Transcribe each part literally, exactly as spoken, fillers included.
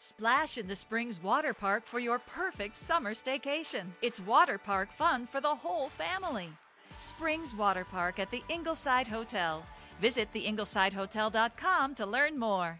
Splash in the Springs Water Park for your perfect summer staycation. It's water park fun for the whole family. Springs Water Park at the Ingleside Hotel. Visit the ingleside hotel dot com to learn more.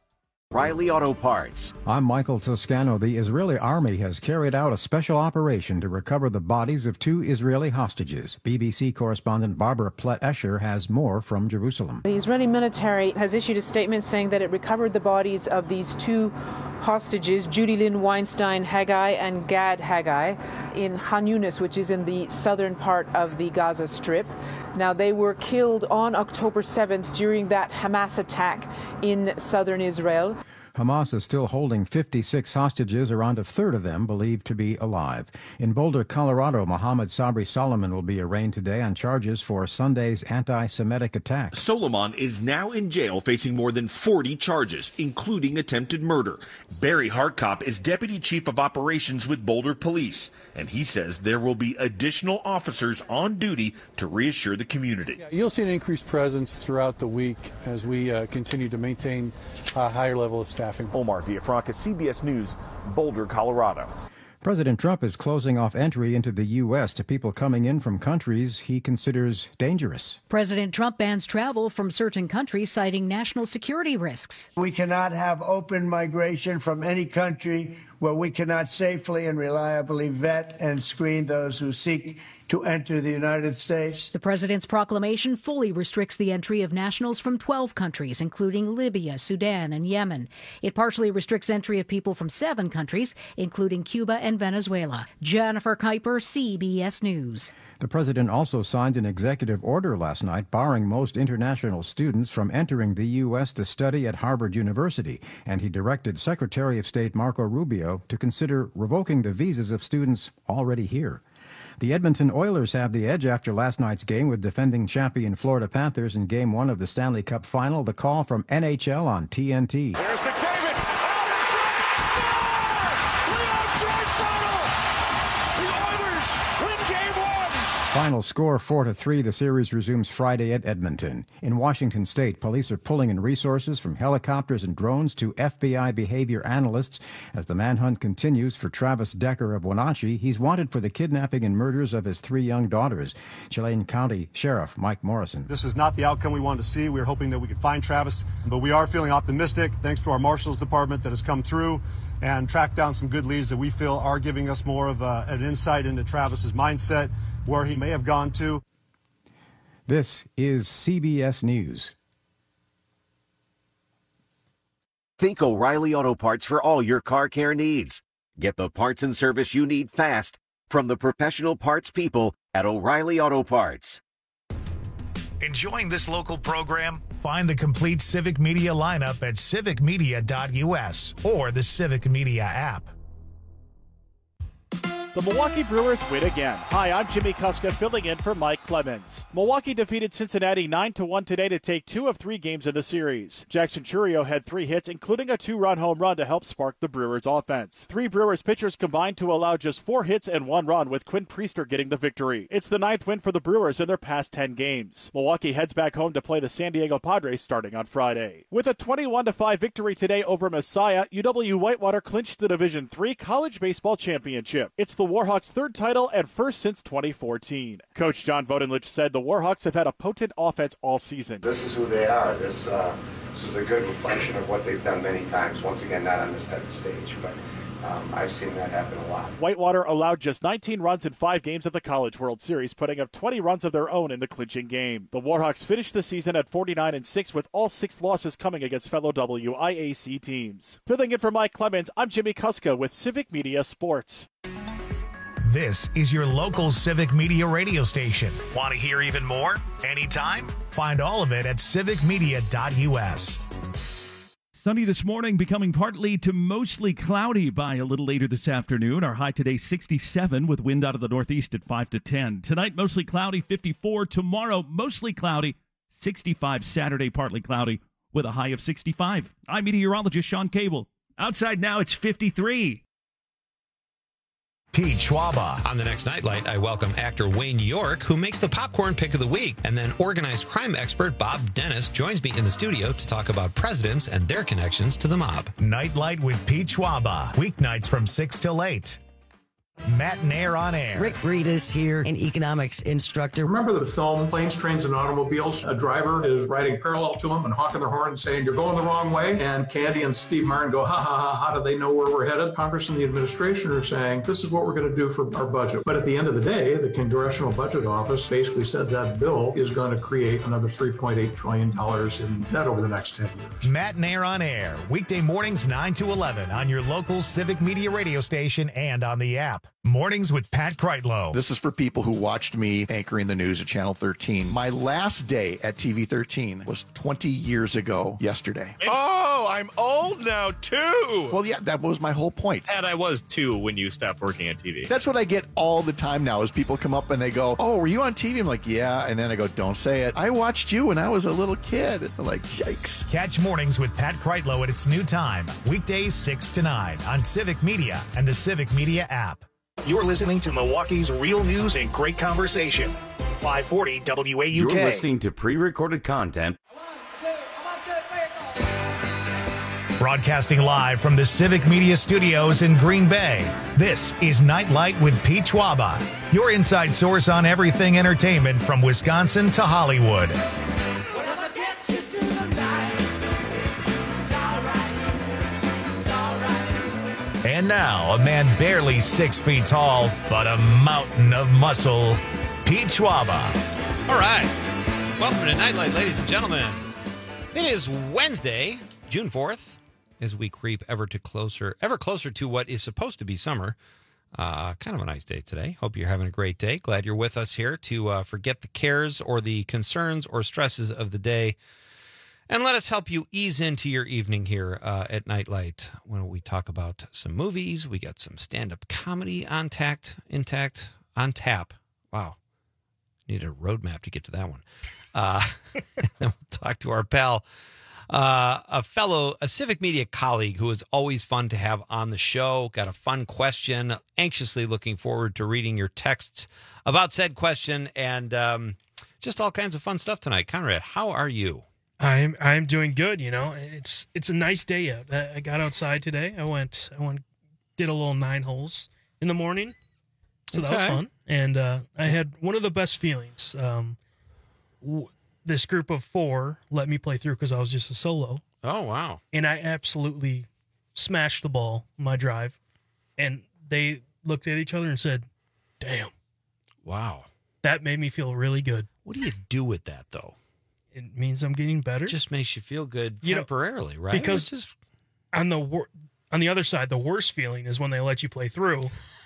Riley Auto Parts. I'm Michael Toscano. The Israeli army has carried out a special operation to recover the bodies of two Israeli hostages. B B C correspondent Barbara Plett-Escher has more from Jerusalem. The Israeli military has issued a statement saying that it recovered the bodies of these two hostages, Judy Lynn Weinstein Haggai and Gad Haggai, in Khan Yunis, which is in the southern part of the Gaza Strip. Now, they were killed on October seventh during that Hamas attack in southern Israel. Hamas is still holding fifty-six hostages, around a third of them believed to be alive. In Boulder, Colorado, Mohammed Sabri Solomon will be arraigned today on charges for Sunday's anti-Semitic attack. Solomon is now in jail facing more than forty charges, including attempted murder. Barry Hartkop is Deputy Chief of Operations with Boulder Police, and he says there will be additional officers on duty to reassure the community. Yeah, you'll see an increased presence throughout the week as we uh, continue to maintain a higher level of staffing. Omar Villafranca, C B S News, Boulder, Colorado. President Trump is closing off entry into the U S to people coming in from countries he considers dangerous. President Trump bans travel from certain countries, citing national security risks. We cannot have open migration from any country where we cannot safely and reliably vet and screen those who seek to enter the United States. The president's proclamation fully restricts the entry of nationals from twelve countries, including Libya, Sudan, and Yemen. It partially restricts entry of people from seven countries, including Cuba and Venezuela. Jennifer Kuiper, C B S News. The president also signed an executive order last night barring most international students from entering the U S to study at Harvard University, and he directed Secretary of State Marco Rubio to consider revoking the visas of students already here. The Edmonton Oilers have the edge after last night's game with defending champion Florida Panthers in Game one of the Stanley Cup Final. The call from N H L on T N T. Here's McDavid. Out in front. Score! Leon Draisaitl. The Oilers win Game one. Final score four to three. The series resumes Friday at Edmonton. In Washington State, police are pulling in resources from helicopters and drones to F B I behavior analysts as the manhunt continues for Travis Decker of Wenatchee. He's wanted for the kidnapping and murders of his three young daughters. Chelan County Sheriff Mike Morrison. This is not the outcome we wanted to see. We were hoping that we could find Travis, but we are feeling optimistic thanks to our Marshals Department that has come through and tracked down some good leads that we feel are giving us more of a, an insight into Travis's mindset, where he may have gone to. This is C B S News. Think O'Reilly Auto Parts for all your car care needs. Get the parts and service you need fast from the professional parts people at O'Reilly Auto Parts. Enjoying this local program? Find the complete Civic Media lineup at civic media dot U S or the Civic Media app. The Milwaukee Brewers win again. Hi, I'm Jimmy Kuska filling in for Mike Clemens. Milwaukee defeated Cincinnati nine to one today to take two of three games in the series. Jackson Chourio had three hits, including a two-run home run to help spark the Brewers' offense. Three Brewers pitchers combined to allow just four hits and one run, with Quinn Priester getting the victory. It's the ninth win for the Brewers in their past ten games. Milwaukee heads back home to play the San Diego Padres starting on Friday. With a twenty-one to five victory today over Messiah, U W Whitewater clinched the Division three College Baseball Championship. It's the Warhawks' third title and first since twenty fourteen. Coach John Vodenlich said the Warhawks have had a potent offense all season. This is who they are. This uh, this is a good reflection of what they've done many times. Once again, not on this type of stage, but um, I've seen that happen a lot. Whitewater allowed just nineteen runs in five games at the College World Series, putting up twenty runs of their own in the clinching game. The Warhawks finished the season at forty-nine and six, with all six losses coming against fellow W I A C teams. Filling in for Mike Clemens, I'm Jimmy Kuska with Civic Media Sports. This is your local Civic Media radio station. Want to hear even more? Anytime? Find all of it at civic media dot U S. Sunny this morning, becoming partly to mostly cloudy by a little later this afternoon. Our high today, sixty-seven, with wind out of the northeast at five to ten. Tonight, mostly cloudy, fifty-four. Tomorrow, mostly cloudy, sixty-five. Saturday, partly cloudy, with a high of sixty-five. I'm meteorologist Sean Cable. Outside now, it's fifty-three. Pete Schwaba. On the next Nightlight, I welcome actor Wayne York, who makes the popcorn pick of the week. And then organized crime expert Bob Dennis joins me in the studio to talk about presidents and their connections to the mob. Nightlight with Pete Schwaba. Weeknights from six till eight. Matt Nair on air. Rick Breedis here, an economics instructor. Remember the film Planes, Trains, and Automobiles? A driver is riding parallel to him and honking their horn and saying, "You're going the wrong way." And Candy and Steve Martin go, ha, ha, ha, how do they know where we're headed? Congress and the administration are saying, this is what we're going to do for our budget. But at the end of the day, the Congressional Budget Office basically said that bill is going to create another three point eight trillion dollars in debt over the next ten years. Matt Nair on air. Weekday mornings nine to eleven on your local Civic Media radio station and on the app. Mornings with Pat Kreitlow. This is for people who watched me anchoring the news at Channel thirteen. My last day at T V thirteen was twenty years ago yesterday. Oh, I'm old now, too. Well, yeah, that was my whole point. And I was, too, when you stopped working at T V. That's what I get all the time now is people come up and they go, oh, were you on T V? I'm like, yeah. And then I go, don't say it. I watched you when I was a little kid. They're like, yikes. Catch Mornings with Pat Kreitlow at its new time. Weekdays six to nine on Civic Media and the Civic Media app. You're listening to Milwaukee's real news and great conversation. five forty W A U K. You're listening to pre-recorded content. Broadcasting live from the Civic Media Studios in Green Bay. This is Nightlight with Pete Schwaba, your inside source on everything entertainment from Wisconsin to Hollywood. And now, a man barely six feet tall, but a mountain of muscle, Pete Schwaba. All right. Welcome to Nightlight, ladies and gentlemen. It is Wednesday, June fourth, as we creep ever to closer, ever closer to what is supposed to be summer. Uh, kind of a nice day today. Hope you're having a great day. Glad you're with us here to uh, forget the cares or the concerns or stresses of the day. And let us help you ease into your evening here uh, at Nightlight when we talk about some movies. We got some stand-up comedy on tact, intact, on tap. Wow. Need a roadmap to get to that one. Uh, and then we'll talk to our pal, uh, a fellow, a Civic Media colleague who is always fun to have on the show. Got a fun question. Anxiously looking forward to reading your texts about said question and um, just all kinds of fun stuff tonight. Conrad, how are you? I'm I'm doing good. You know, it's it's a nice day out. I, I got outside today. I went I went did a little nine holes in the morning, so that was Okay. fun. And uh, I had one of the best feelings. Um, w- this group of four let me play through because I was just a solo. Oh wow! And I absolutely smashed the ball in my drive, and they looked at each other and said, "Damn, wow, that made me feel really good." What do you do with that though? It means I'm getting better. It just makes you feel good You know, temporarily, right? Because Which is- on the wor- on the other side, the worst feeling is when they let you play through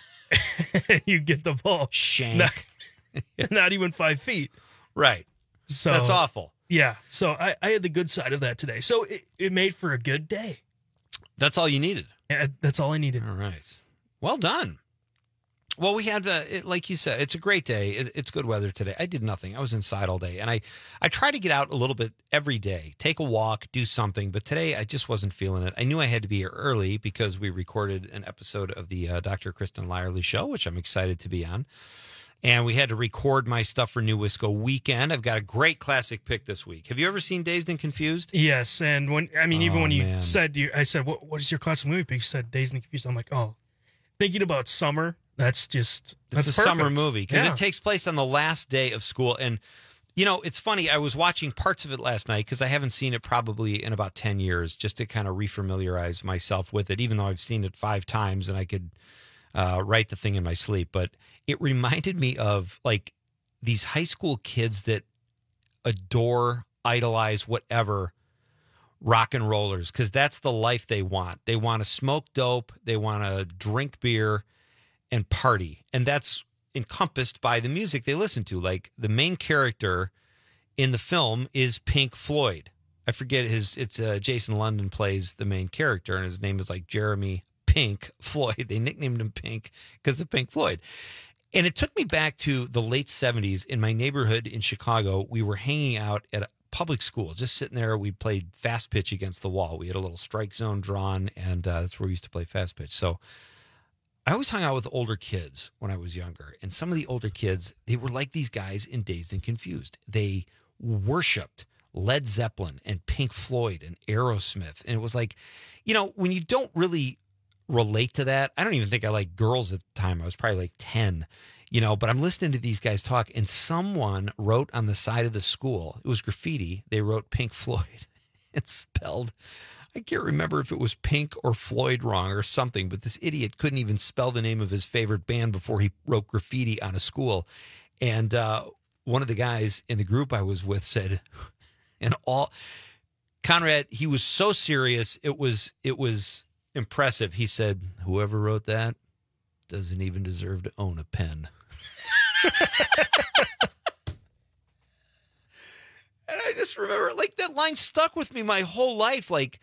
and you get the ball shank, not, not even five feet. Right. So That's awful. Yeah. So I, I had the good side of that today. So it, it made for a good day. That's all you needed. Yeah, that's all I needed. All right. Well done. Well, we had, uh, it, like you said, it's a great day. It, it's good weather today. I did nothing. I was inside all day. And I, I try to get out a little bit every day, take a walk, do something. But today I just wasn't feeling it. I knew I had to be here early because we recorded an episode of the uh, Doctor Kristen Lyerly show, which I'm excited to be on. And we had to record my stuff for New Wisco Weekend. I've got a great classic pick this week. Have you ever seen Dazed and Confused? Yes. And when, I mean, even Oh, when you man. said, you, I said, what, what is your classic movie pick? You said Dazed and Confused. I'm like, oh, thinking about summer. That's just, It's that's a perfect. summer movie because Yeah. it takes place on the last day of school. And, you know, it's funny. I was watching parts of it last night because I haven't seen it probably in about ten years just to kind of refamiliarize myself with it, even though I've seen it five times and I could uh, write the thing in my sleep. But it reminded me of like these high school kids that adore, idolize, whatever, rock and rollers, because that's the life they want. They want to smoke dope. They want to drink beer and party. And that's encompassed by the music they listen to. Like the main character in the film is Pink Floyd. I forget his, it's uh, Jason London plays the main character and his name is like Jeremy Pink Floyd. They nicknamed him Pink because of Pink Floyd. And it took me back to the late seventies in my neighborhood in Chicago. We were hanging out at a public school, just sitting there. We played fast pitch against the wall. We had a little strike zone drawn and uh, that's where we used to play fast pitch. So I always hung out with older kids when I was younger, and some of the older kids, they were like these guys in Dazed and Confused. They worshipped Led Zeppelin and Pink Floyd and Aerosmith, and it was like, you know, when you don't really relate to that, I don't even think I liked girls at the time. I was probably like ten, you know, but I'm listening to these guys talk, and someone wrote on the side of the school, it was graffiti, they wrote Pink Floyd. It's spelled, I can't remember if it was Pink or Floyd wrong or something, but this idiot couldn't even spell the name of his favorite band before he wrote graffiti on a school. And uh, one of the guys in the group I was with said, and all, Conrad, he was so serious, it was it was impressive. He said, whoever wrote that doesn't even deserve to own a pen. And I just remember, like, that line stuck with me my whole life. Like,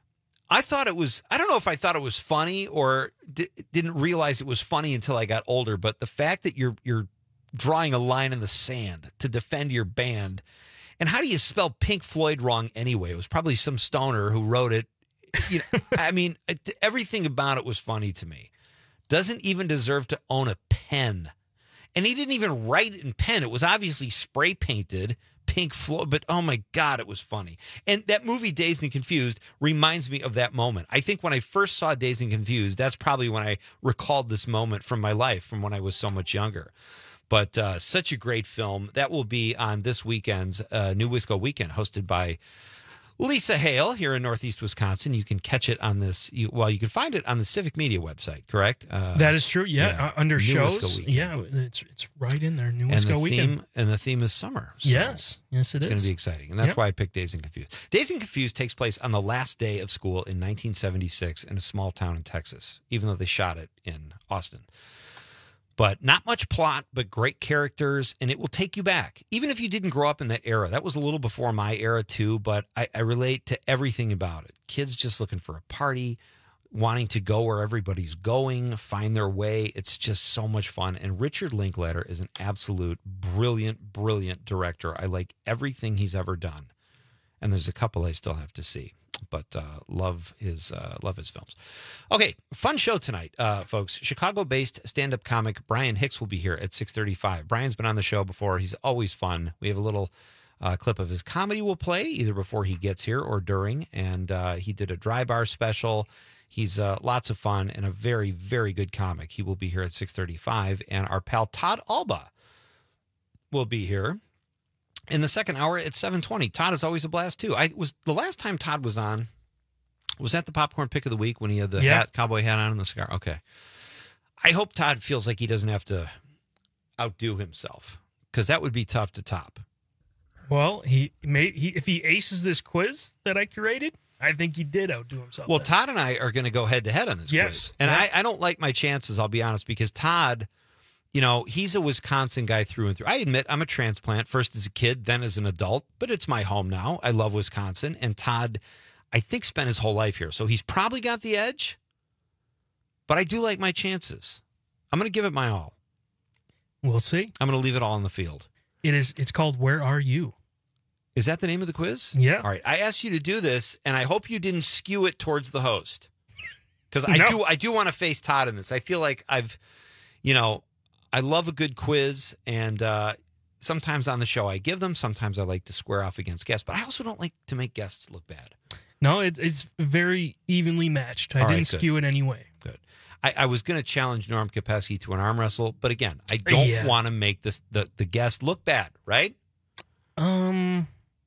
I thought it was, I don't know if I thought it was funny or di- didn't realize it was funny until I got older, but the fact that you're you're drawing a line in the sand to defend your band, and how do you spell Pink Floyd wrong anyway? It was probably some stoner who wrote it. You know, I mean, it, everything about it was funny to me. Doesn't even deserve to own a pen. And he didn't even write it in pen. It was obviously spray painted Pink Floyd, but oh my God, it was funny. And that movie Dazed and Confused reminds me of that moment. I think when I first saw Dazed and Confused, that's probably when I recalled this moment from my life, from when I was so much younger. But uh, such a great film. That will be on this weekend's uh, New Wisco Weekend, hosted by Lisa Hale here in Northeast Wisconsin. You can catch it on this, you, well, you can find it on the Civic Media website, correct? Uh, that is true, yeah. yeah. Uh, under New shows, yeah, it's it's right in there, New Wisco and Weekend. Theme, and the theme is summer. So yes, yes it it's is. It's going to be exciting, and that's yep. why I picked Dazed and Confused. Dazed and Confused takes place on the last day of school in nineteen seventy-six in a small town in Texas, even though they shot it in Austin. But not much plot, but great characters, and it will take you back. Even if you didn't grow up in that era. That was a little before my era, too, but I, I relate to everything about it. Kids just looking for a party, wanting to go where everybody's going, find their way. It's just so much fun. And Richard Linklater is an absolute brilliant, brilliant director. I like everything he's ever done. And there's a couple I still have to see. But uh, love his uh, love his films. Okay, fun show tonight, uh, folks. Chicago-based stand-up comic Brian Hicks will be here at six thirty-five. Brian's been on the show before. He's always fun. We have a little uh, clip of his comedy we'll play either before he gets here or during. And uh, he did a dry bar special. He's uh, lots of fun and a very, very good comic. He will be here at six thirty-five. And our pal Todd Alba will be here in the second hour at seven twenty. Todd is always a blast, too. I was the last time Todd was on, was that the Popcorn Pick of the Week when he had the yeah. hat, cowboy hat on and the cigar? Okay. I hope Todd feels like he doesn't have to outdo himself, because that would be tough to top. Well, he may he if he aces this quiz that I curated, I think he did outdo himself. Well, then. Todd and I are going to go head-to-head on this yes. quiz. And yeah. I, I don't like my chances, I'll be honest, because Todd... You know, he's a Wisconsin guy through and through. I admit I'm a transplant, first as a kid, then as an adult, but it's my home now. I love Wisconsin. And Todd, I think, spent his whole life here. So he's probably got the edge, but I do like my chances. I'm going to give it my all. We'll see. I'm going to leave it all on the field. It is. It's called Where Are You? Is that the name of the quiz? Yeah. All right. I asked you to do this, and I hope you didn't skew it towards the host. Because I No. do I do want to face Todd in this. I feel like I've, you know... I love a good quiz, and uh, sometimes on the show I give them. Sometimes I like to square off against guests, but I also don't like to make guests look bad. No, it, it's very evenly matched. I All right, didn't good. skew it any way. Good. I, I was going to challenge Norm Kopecky to an arm wrestle, but again, I don't Yeah. want to make this the, the guest look bad, right? Um,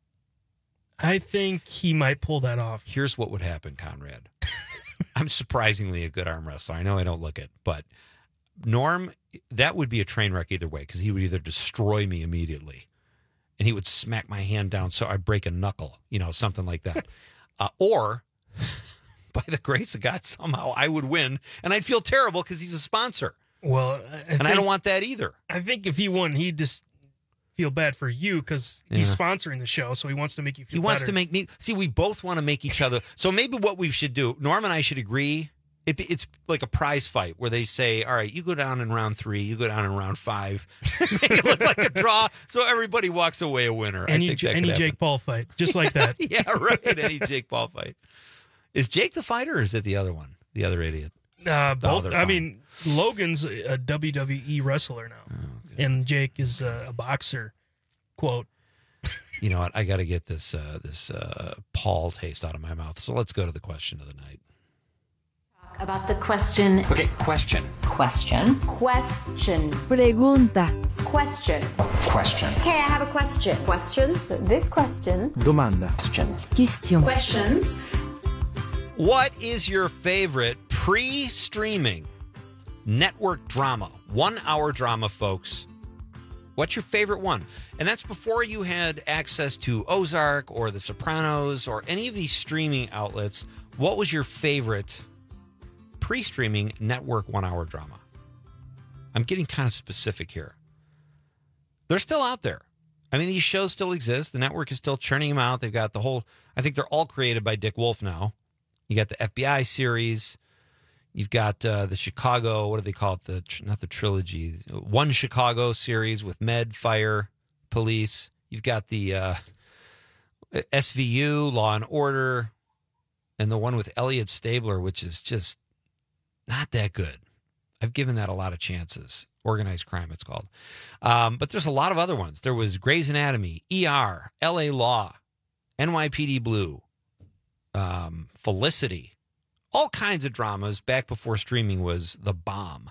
I think he might pull that off. Here's what would happen, Conrad. I'm surprisingly a good arm wrestler. I know I don't look it, but Norm, that would be a train wreck either way, because he would either destroy me immediately and he would smack my hand down so I break a knuckle, you know, something like that. uh, or, by the grace of God, somehow I would win and I'd feel terrible because he's a sponsor. Well, I and think, I don't want that either. I think if he won, he'd just feel bad for you because he's Yeah. sponsoring the show, so he wants to make you feel He wants better. to make me, see, we both want to make each other. So maybe what we should do, Norm and I should agree. It, it's like a prize fight where they say, all right, you go down in round three, you go down in round five, make it look like a draw so everybody walks away a winner. Any, I think that could any happen. Jake Paul fight, just like that. Yeah, right. Any Jake Paul fight. Is Jake the fighter or is it the other one? The other idiot? Uh, both. they're I fine. mean, Logan's a W W E wrestler now, Oh, and Jake is a, a boxer. Quote. You know what? I got to get this uh, this uh, Paul taste out of my mouth. So let's go to the question of the night. About the question. Okay, question. Question. Question. Pregunta. Question. Question. Hey, I have a question. Questions? This question. Domanda. Question. Question. Questions. What is your favorite pre-streaming network drama? One-hour drama, folks. What's your favorite one? And that's before you had access to Ozark or The Sopranos or any of these streaming outlets. What was your favorite pre-streaming network one-hour drama? I'm getting kind of specific here. They're still out there. I mean, these shows still exist. The network is still churning them out. They've got the whole, I think they're all created by Dick Wolf now. You got the F B I series. You've got uh, the Chicago, what do they call it? The Not the trilogy. One Chicago series with Med, Fire, Police. You've got the uh, S V U, Law and Order, and the one with Elliot Stabler, which is just not that good. I've given that a lot of chances. Organized Crime, it's called. Um, but there's a lot of other ones. There was Grey's Anatomy, E R, L A Law, N Y P D Blue, um, Felicity. All kinds of dramas back before streaming was the bomb.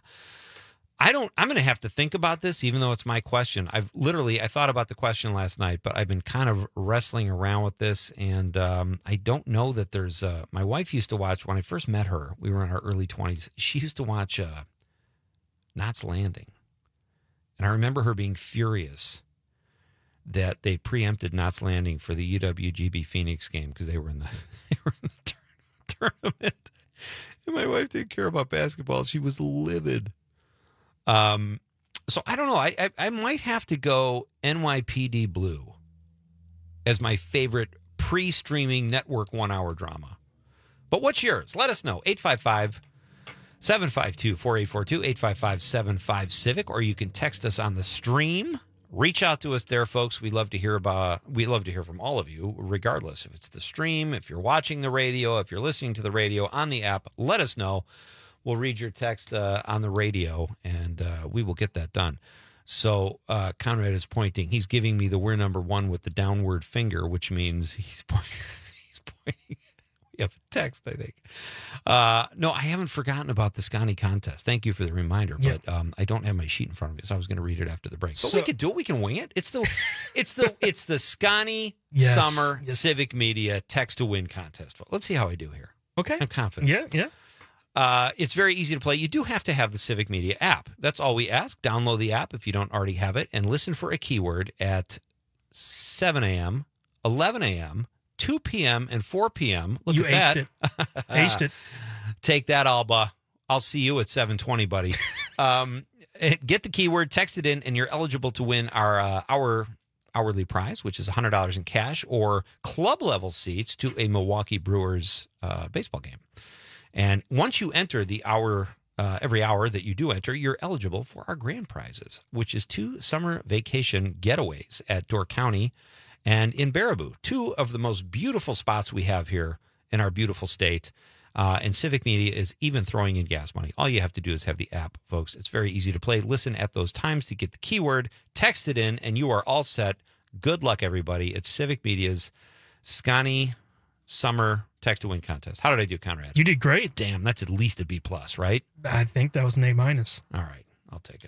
I don't, I'm going to have to think about this, even though it's my question. I've literally, I thought about the question last night, but I've been kind of wrestling around with this. And um, I don't know that there's, uh, my wife used to watch, when I first met her, we were in our early twenties. She used to watch uh, Knots Landing. And I remember her being furious that they preempted Knots Landing for the U W G B Phoenix game because they were in the, they were in the tournament. And my wife didn't care about basketball. She was livid. Um, so I don't know. I, I I might have to go N Y P D Blue as my favorite pre-streaming network one-hour drama. But what's yours? Let us know. eight five five, seven five two, four eight four two, eight five five, seven five Civic, or you can text us on the stream. Reach out to us there, folks. We love to hear about. We love to hear from all of you, regardless if it's the stream, if you're watching the radio, if you're listening to the radio on the app. Let us know. We'll read your text uh, on the radio, and uh, we will get that done. So uh, Conrad is pointing. He's giving me the we're number one with the downward finger, which means he's pointing. He's pointing. We have a text, I think. Uh, no, I haven't forgotten about the Scotty contest. Thank you for the reminder, Yeah. but um, I don't have my sheet in front of me, so I was going to read it after the break. But So- we could do it. We can wing it. It's the, it's the, it's the Scotty Yes, Summer yes. Civic Media Text to Win contest. Let's see how I do here. Okay. I'm confident. Yeah, yeah. Uh, it's very easy to play. You do have to have the Civic Media app. That's all we ask. Download the app if you don't already have it, and listen for a keyword at seven a.m., eleven a.m., two p.m., and four p.m. Look You at aced that. it. Aced it. Take that, Alba. I'll see you at seven twenty, buddy. um, get the keyword, text it in, and you're eligible to win our uh, our hourly prize, which is one hundred dollars in cash or club-level seats to a Milwaukee Brewers uh, baseball game. And once you enter the hour, uh, every hour that you do enter, you're eligible for our grand prizes, which is two summer vacation getaways at Door County and in Baraboo, two of the most beautiful spots we have here in our beautiful state. Uh, and Civic Media is even throwing in gas money. All you have to do is have the app, folks. It's very easy to play. Listen at those times to get the keyword, text it in, and you are all set. Good luck, everybody. It's Civic Media's Scotty Summer Text to Win contest. How did I do, Conrad? You did great. Damn, that's at least a B plus, right? I think that was an A minus. All right, I'll take it.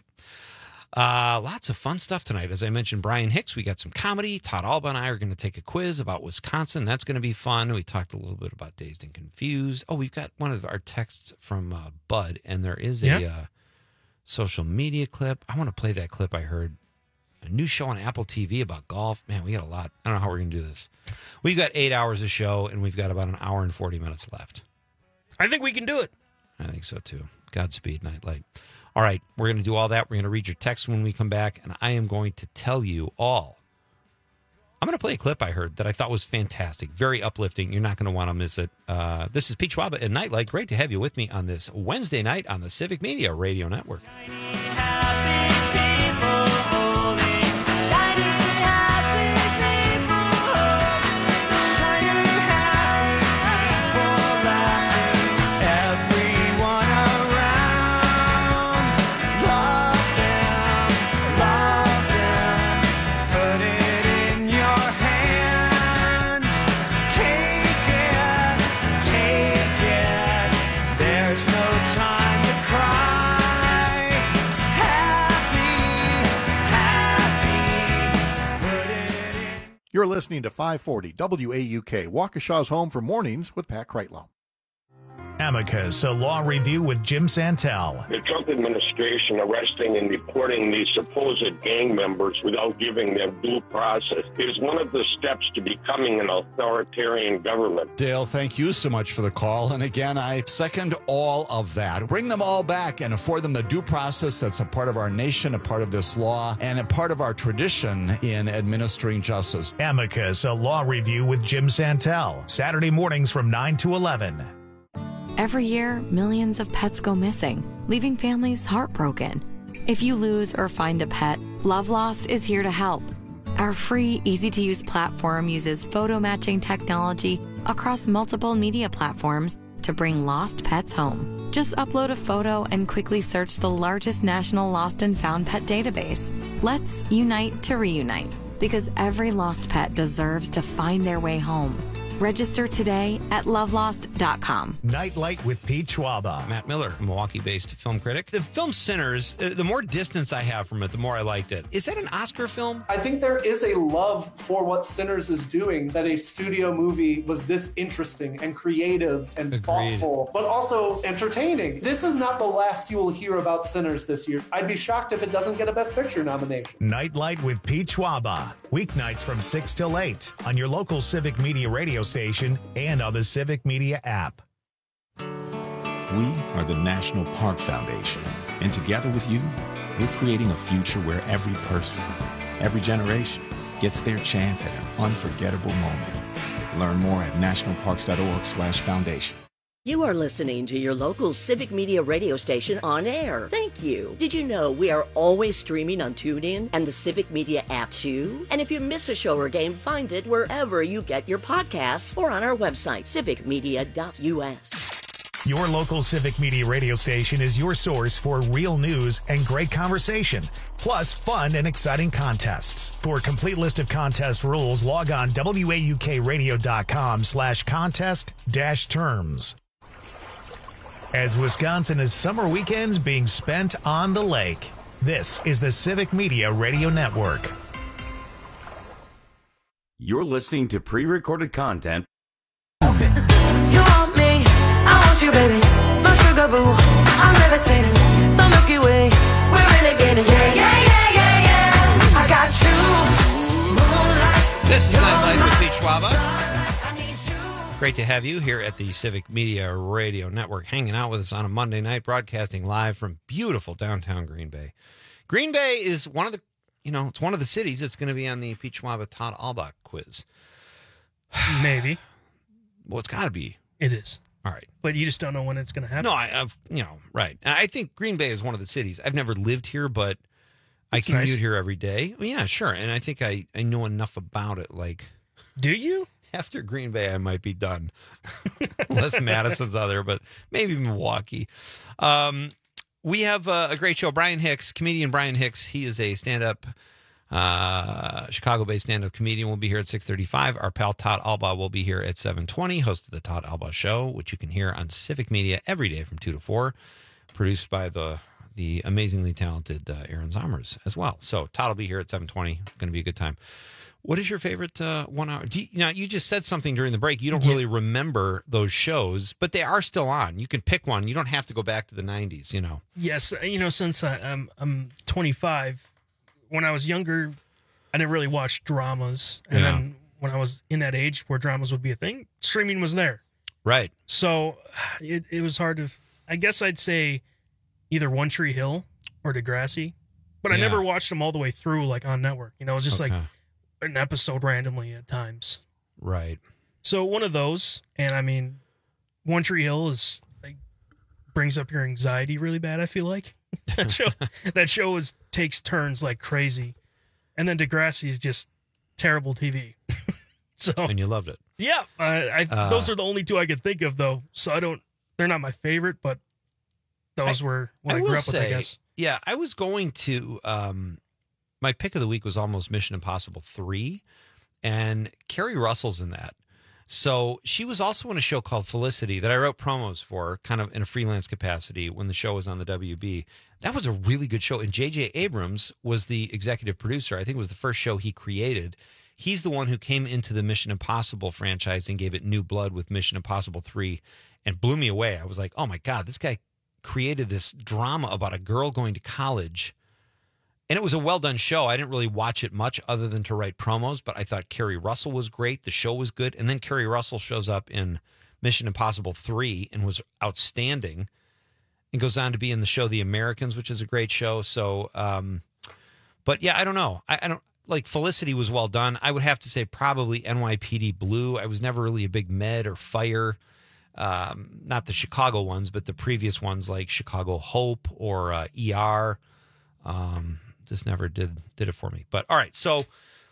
Uh, lots of fun stuff tonight. As I mentioned, Brian Hicks, we got some comedy. Todd Alba and I are going to take a quiz about Wisconsin. That's going to be fun. We talked a little bit about Dazed and Confused. Oh, we've got one of our texts from uh, Bud, and there is a Yeah. uh, social media clip. I want to play that clip I heard. A new show on Apple T V about golf. Man, we got a lot. I don't know how we're going to do this. We've got eight hours of show, and we've got about an hour and forty minutes left. I think we can do it. I think so, too. Godspeed, Nightlight. All right, we're going to do all that. We're going to read your text when we come back, and I am going to tell you all. I'm going to play a clip I heard that I thought was fantastic, very uplifting. You're not going to want to miss it. Uh, this is Pete Schwab and Nightlight. Great to have you with me on this Wednesday night on the Civic Media Radio Network. Every one of There's no time to cry. Happy, happy. Put it in. You're listening to five forty W A U K, Waukesha's home for mornings with Pat Kreitlow. Amicus, a law review with Jim Santel. The Trump administration arresting and deporting these supposed gang members without giving them due process is one of the steps to becoming an authoritarian government. Dale, thank you so much for the call. And again, I second all of that. Bring them all back and afford them the due process that's a part of our nation, a part of this law, and a part of our tradition in administering justice. Amicus, a law review with Jim Santel. Saturday mornings from nine to eleven. Every year, millions of pets go missing, leaving families heartbroken. If you lose or find a pet, Love Lost is here to help. Our free, easy-to-use platform uses photo matching technology across multiple media platforms to bring lost pets home. Just upload a photo and quickly search the largest national lost and found pet database. Let's unite to reunite, because every lost pet deserves to find their way home. Register today at love lost dot com. Nightlight with Pete Schwaba. Matt Miller, Milwaukee-based film critic. The film Sinners, uh, the more distance I have from it, the more I liked it. Is that an Oscar film? I think there is a love for what Sinners is doing, that a studio movie was this interesting and creative and Agreed. thoughtful, but also entertaining. This is not the last you will hear about Sinners this year. I'd be shocked if it doesn't get a Best Picture nomination. Nightlight with Pete Schwaba. Weeknights from six till eight on your local Civic Media radio station and on the Civic Media app. We are the National Park Foundation, and together with you, we're creating a future where every person, every generation gets their chance at an unforgettable moment. Learn more at nationalparks.org slash foundation. You are listening to your local Civic Media radio station on air. Thank you. Did you know we are always streaming on TuneIn and the Civic Media app too? And if you miss a show or game, find it wherever you get your podcasts or on our website, civic media dot u s. Your local Civic Media radio station is your source for real news and great conversation, plus fun and exciting contests. For a complete list of contest rules, log on W A U K radio dot com slash contest dash terms. As Wisconsin is summer weekends being spent on the lake, this is the Civic Media Radio Network. You're listening to pre-recorded content. You want me, I want you, baby. My sugar boo, I'm levitating. The Milky Way, we're renegading. Yeah, yeah, yeah, yeah, yeah. I got you, moonlight. This is Nightlight with Pete Schwaba. Great to have you here at the Civic Media Radio Network, hanging out with us on a Monday night, broadcasting live from beautiful downtown Green Bay. Green Bay is one of the, you know, it's one of the cities that's going to be on the Pete Schwaba Todd Albach quiz. Maybe. Well, it's got to be. It is. All right. But you just don't know when it's going to happen. No, I, I've, you know, right. And I think Green Bay is one of the cities. I've never lived here, but I It's commute nice. here every day. Well, yeah, sure. And I think I, I know enough about it. Like, do you? After Green Bay, I might be done. Unless Madison's out there, but maybe Milwaukee. Um, we have uh, a great show. Brian Hicks, comedian Brian Hicks. He is a stand-up, uh, Chicago-based stand-up comedian. Will be here at six thirty-five. Our pal Todd Alba will be here at seven twenty. Host of the Todd Alba Show, which you can hear on Civic Media every day from two to four. Produced by the the amazingly talented uh, Aaron Zommers as well. So Todd will be here at seven twenty. Going to be a good time. What is your favorite uh, one hour? Do you, now, you just said something during the break. You don't Yeah. really remember those shows, but they are still on. You can pick one. You don't have to go back to the nineties, you know. Yes, you know, since I, I'm I'm twenty-five, when I was younger, I didn't really watch dramas, and Yeah. then when I was in that age where dramas would be a thing, streaming was there. Right. So it it was hard to. I guess I'd say either One Tree Hill or Degrassi, but I Yeah. never watched them all the way through, like on network. You know, it was just like Okay. an episode randomly at times. Right. So one of those, and I mean, One Tree Hill is like brings up your anxiety really bad. I feel like that show that show is takes turns like crazy, and then Degrassi is just terrible T V. So And you loved it. yeah, I, I Uh, those are the only two I could think of though. So I don't, they're not my favorite, but those were what I, grew will up with. I say, guess. Yeah, I was going to. Um, my pick of the week was almost Mission Impossible three, and Kerry Russell's in that. So she was also in a show called Felicity that I wrote promos for, kind of in a freelance capacity when the show was on the W B. That was a really good show. And J J Abrams was the executive producer. I think it was the first show he created. He's the one who came into the Mission Impossible franchise and gave it new blood with Mission Impossible three and blew me away. I was like, oh my God, this guy created this drama about a girl going to college. And it was a well-done show. I didn't really watch it much other than to write promos, but I thought Kerry Russell was great. The show was good. And then Kerry Russell shows up in Mission Impossible three and was outstanding and goes on to be in the show The Americans, which is a great show. So, um, but yeah, I don't know. I, I don't like Felicity was well done. I would have to say probably N Y P D Blue. I was never really a big Med or Fire. Um, not the Chicago ones, but the previous ones like Chicago Hope or uh, E R. Um, just never did did it for me. But all right, so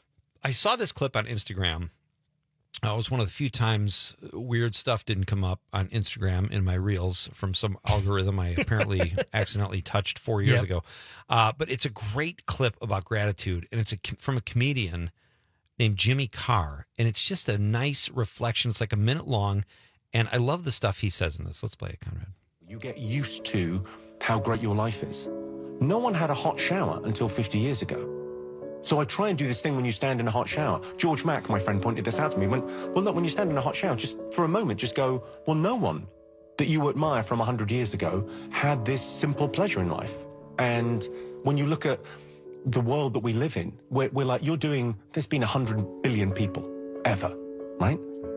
I saw this clip on Instagram. Uh, it was one of the few times weird stuff didn't come up on Instagram in my reels from some algorithm I apparently accidentally touched four years Yep. ago. Uh, but it's a great clip about gratitude, and it's a, from a comedian named Jimmy Carr, and it's just a nice reflection. It's like a minute long, and I love the stuff he says in this. Let's play it, Conrad. You get used to how great your life is. No one had a hot shower until fifty years ago. So I try and do this thing when you stand in a hot shower. George Mack, my friend, pointed this out to me. When, well, look, when you stand in a hot shower, just for a moment, just go, well, no one that you admire from one hundred years ago had this simple pleasure in life. And when you look at the world that we live in, we're, we're like, you're doing, there's been one hundred billion people ever, right?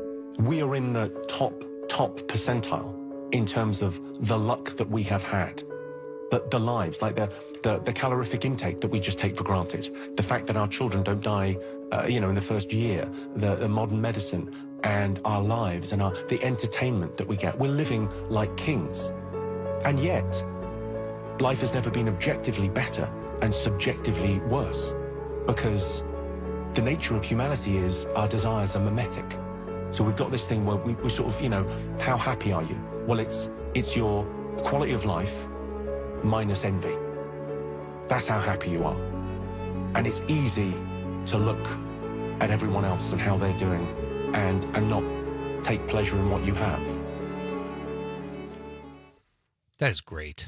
We are in the top, top percentile in terms of the luck that we have had. The, the lives, like the, the the calorific intake that we just take for granted, the fact that our children don't die, uh, you know, in the first year, the, the modern medicine and our lives and our the entertainment that we get. We're living like kings. And yet, life has never been objectively better and subjectively worse, because the nature of humanity is our desires are mimetic. So we've got this thing where we, we sort of, you know, how happy are you? Well, it's it's your quality of life minus envy. That's how happy you are. And it's easy to look at everyone else and how they're doing and, and not take pleasure in what you have. That is great.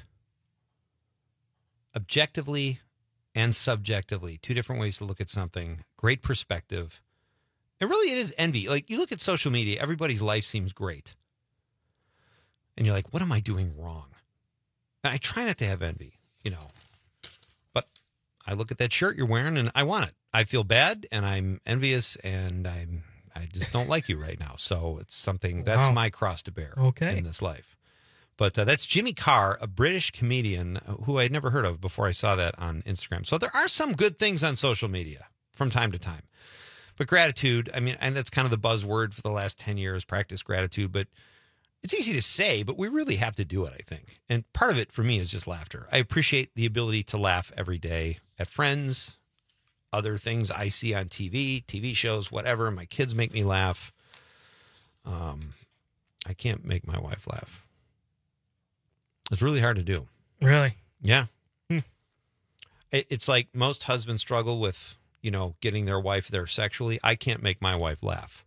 Objectively and subjectively, two different ways to look at something. Great perspective. And really, it is envy. Like, you look at social media, everybody's life seems great. And you're like, what am I doing wrong? And I try not to have envy, you know. But I look at that shirt you're wearing, and I want it. I feel bad, and I'm envious, and I'm I just don't like you right now. So it's something, that's Wow. my cross to bear Okay. in this life. But uh, that's Jimmy Carr, a British comedian who I had never heard of before I saw that on Instagram. So there are some good things on social media from time to time. But gratitude, I mean, and that's kind of the buzzword for the last ten years, practice gratitude. But it's easy to say, but we really have to do it, I think. And part of it for me is just laughter. I appreciate the ability to laugh every day at friends, other things I see on T V, T V shows, whatever. My kids make me laugh. Um, I can't make my wife laugh. It's really hard to do. Really? Yeah. Hmm. It, it's like most husbands struggle with, you know, getting their wife there sexually. I can't make my wife laugh.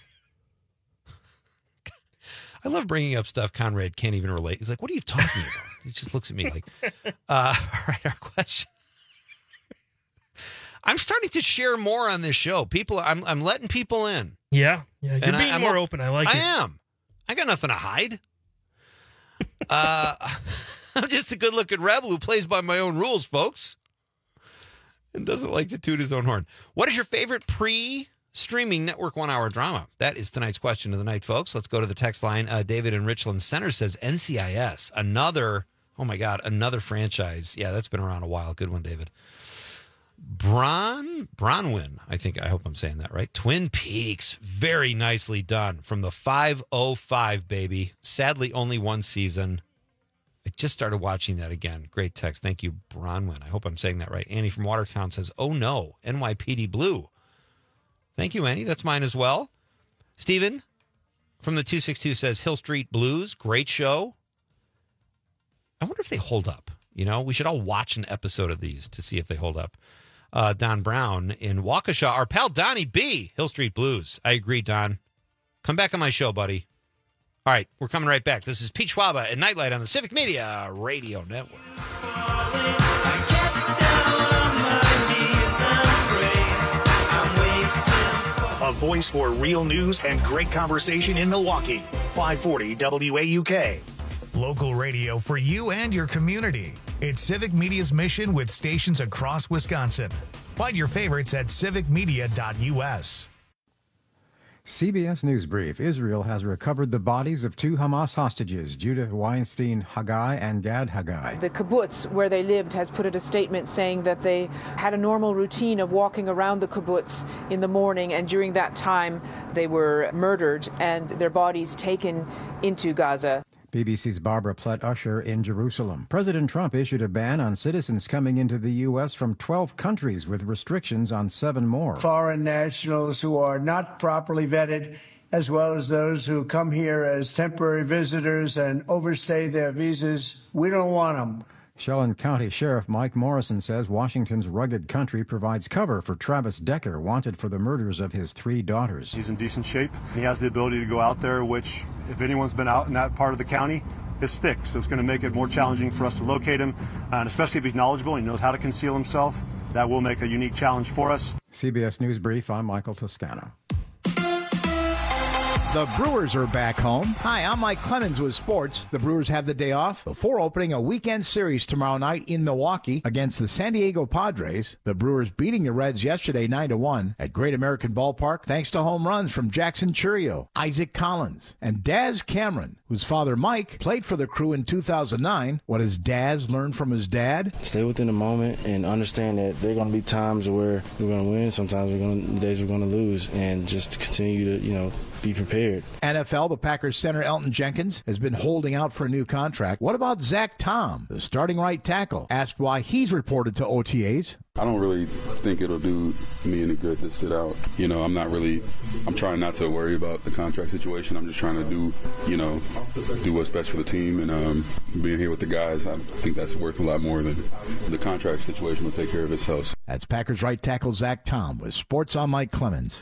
I love bringing up stuff Conrad can't even relate. He's like, what are you talking about? He just looks at me like, uh, all right, our question. I'm starting to share more on this show. People, I'm I'm letting people in. Yeah. Yeah. You're And being I, I'm more a- open. I like I it. am. I got nothing to hide. uh, I'm just a good-looking rebel who plays by my own rules, folks, and doesn't like to toot his own horn. What is your favorite pre-streaming network one-hour drama? That is tonight's question of the night, folks. Let's go to the text line. Uh, David in Richland Center says N C I S, another, oh my God, another franchise. Yeah, that's been around a while. Good one, David. Bron Bronwyn, I think, I hope I'm saying that right. Twin Peaks, very nicely done from the five oh five, baby. Sadly, only one season. I just started watching that again. Great text. Thank you, Bronwyn. I hope I'm saying that right. Annie from Watertown says, oh no, N Y P D Blue. Thank you, Annie. That's mine as well. Steven from the two six two says Hill Street Blues. Great show. I wonder if they hold up. You know, we should all watch an episode of these to see if they hold up. Uh, Don Brown in Waukesha, our pal Donnie B, Hill Street Blues. I agree, Don. Come back on my show, buddy. All right, we're coming right back. This is Pete Schwaba at Nightlight on the Civic Media Radio Network. A voice for real news and great conversation in Milwaukee. five forty W A U K. Local radio for you and your community. It's Civic Media's mission with stations across Wisconsin. Find your favorites at civic media dot U S. C B S News Brief. Israel has recovered the bodies of two Hamas hostages, Judith Weinstein Haggai and Gad Haggai. The kibbutz where they lived has put out a statement saying that they had a normal routine of walking around the kibbutz in the morning, and during that time they were murdered and their bodies taken into Gaza. B B C's Barbara Plett-Usher in Jerusalem. President Trump issued a ban on citizens coming into the U S from twelve countries with restrictions on seven more. Foreign nationals who are not properly vetted, as well as those who come here as temporary visitors and overstay their visas, we don't want them. Chelan County Sheriff Mike Morrison says Washington's rugged country provides cover for Travis Decker, wanted for the murders of his three daughters. He's in decent shape. He has the ability to go out there, which, if anyone's been out in that part of the county, is thick. So it's going to make it more challenging for us to locate him, and especially if he's knowledgeable and he knows how to conceal himself. That will make a unique challenge for us. C B S News Brief, I'm Michael Toscano. The Brewers are back home. Hi, I'm Mike Clemens with sports. The Brewers have the day off before opening a weekend series tomorrow night in Milwaukee against the San Diego Padres. The Brewers beating the Reds yesterday nine to one at Great American Ballpark thanks to home runs from Jackson Churio, Isaac Collins, and Daz Cameron, whose father Mike played for the Crew in two thousand nine. What has Daz learned from his dad? Stay within the moment and understand that there are going to be times where we're going to win, sometimes we're going to, days we're going to lose, and just continue to, you know, be prepared. N F L, the Packers center Elton Jenkins has been holding out for a new contract. What about Zach Tom, the starting right tackle? Asked why he's reported to O T As. I don't really think it'll do me any good to sit out. You know, I'm not really, I'm trying not to worry about the contract situation. I'm just trying to do, you know, do what's best for the team. And um, being here with the guys, I think that's worth a lot more than the contract situation will take care of itself. That's Packers right tackle Zach Tom with Sports on Mike Clemens.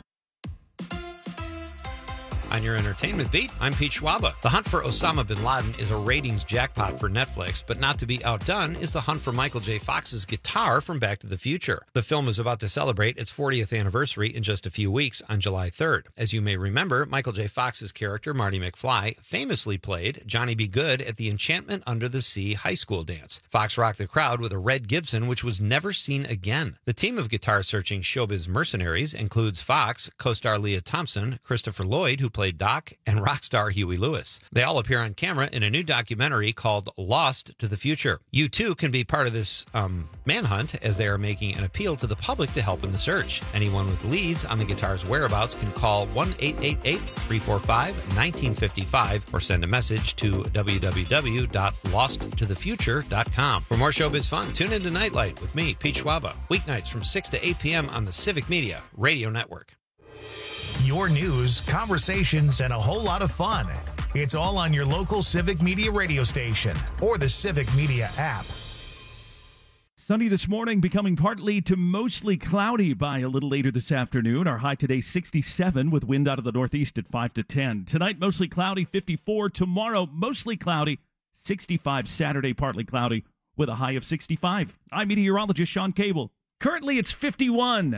On your entertainment beat, I'm Pete Schwaba. The Hunt for Osama bin Laden is a ratings jackpot for Netflix, but not to be outdone is the hunt for Michael J. Fox's guitar from Back to the Future. The film is about to celebrate its fortieth anniversary in just a few weeks on July third. As you may remember, Michael J. Fox's character, Marty McFly, famously played Johnny B. Good at the Enchantment Under the Sea high school dance. Fox rocked the crowd with a red Gibson, which was never seen again. The team of guitar-searching showbiz mercenaries includes Fox, co-star Leah Thompson, Christopher Lloyd, who played Doc, and rock star Huey Lewis. They all appear on camera in a new documentary called Lost to the Future. You too can be part of this um, manhunt, as they are making an appeal to the public to help in the search. Anyone with leads on the guitar's whereabouts can call one eight eight eight, three four five, one nine five five or send a message to w w w dot lost to the future dot com. For more showbiz fun, tune into Nightlight with me, Pete Schwaba, weeknights from six to eight p.m. on the Civic Media Radio Network. Your news, conversations, and a whole lot of fun. It's all on your local Civic Media radio station or the Civic Media app. Sunny this morning, becoming partly to mostly cloudy by a little later this afternoon. Our high today, sixty-seven, with wind out of the northeast at five to ten. Tonight, mostly cloudy, fifty-four. Tomorrow, mostly cloudy, sixty-five. Saturday, partly cloudy, with a high of sixty-five. I'm meteorologist Sean Cable. Currently, it's fifty-one.